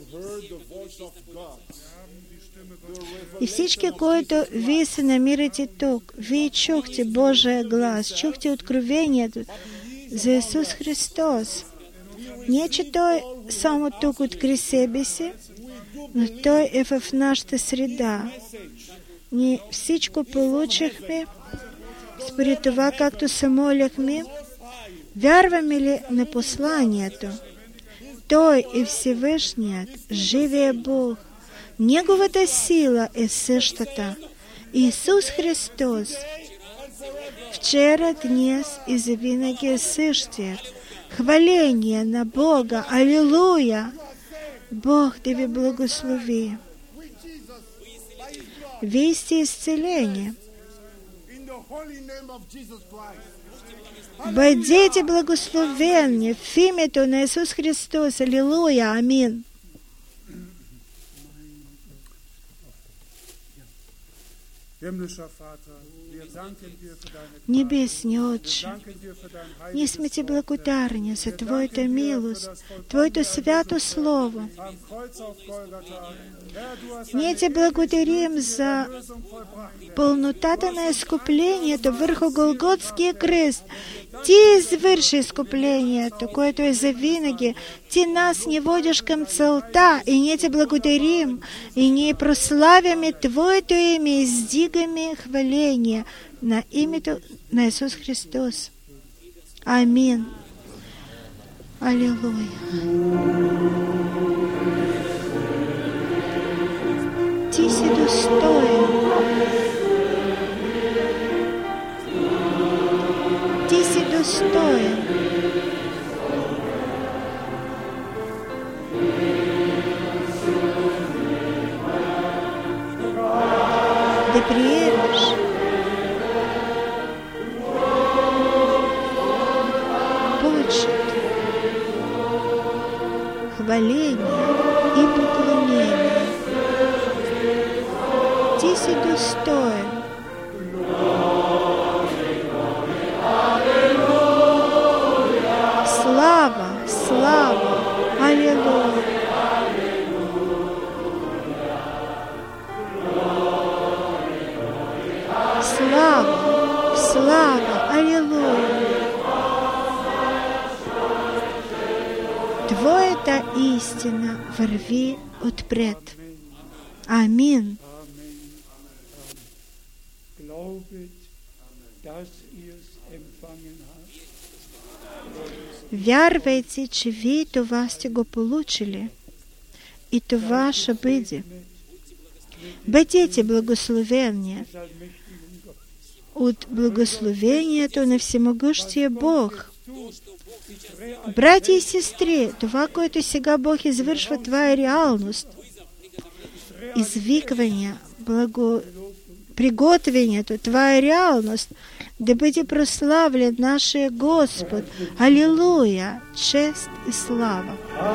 и всички, които вие се намирате тук, вие чухте Божия глас, чухте откровението за Исус Христос. Не, че Той само тук откри себе си, но Той е в нашата среда. Ние всичко получихме според това, както се моляхме. Вярваме ли на посланието? Той е Всевишният, живия Бог. Неговата сила е същата. Исус Христос вчера, днес и завинаги е същия. Хваление на Бога. Алилуя! Бог да ви благослови. Вие сте изцелени. Бъдете благословени в името на Исус Христос. Алилуя! Амин. Небесни Отче, ние сме Ти благодарни за Твоята милост, Твоето свято Слово. Ние Ти благодарим за пълнотата на изкуплението върху Голготския кръст. Ти извърши изкуплението, което е завинаги. Ти нас не водишь к концу лта, и не Те благодарим, и не прославим Твое имя с дигами хваления на имя на Иисус Христос. Аминь. Аллилуйя. Ти си достоен. Ти си достоен. Да приемешь почет, хваление и поклонение. Ти си достоин. Слава, слава, аллилуйя. Слава, слава, аллилуйя. Твоя-то истина ворви отпред. Аминь. Вярвайте, че ви това сте го получили, и това ще бъде. Бъдете благословени от благословението на всемогъщия Бог. Братя и сестри, това, което сега Бог извършва, това е реалност. Извиквания, приготвението, това е реалност. Да бъде прославлен нашия Господ. Аллилуйя! Чест и слава!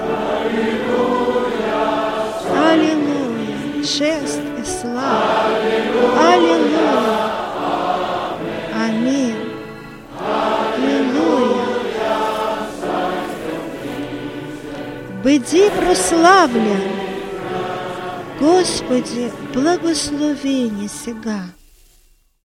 Аллилуйя! Чест и слава! Аллилуйя! Аминь! Аллилуйя! Бъди прославлен! Господи, благослови ни сега!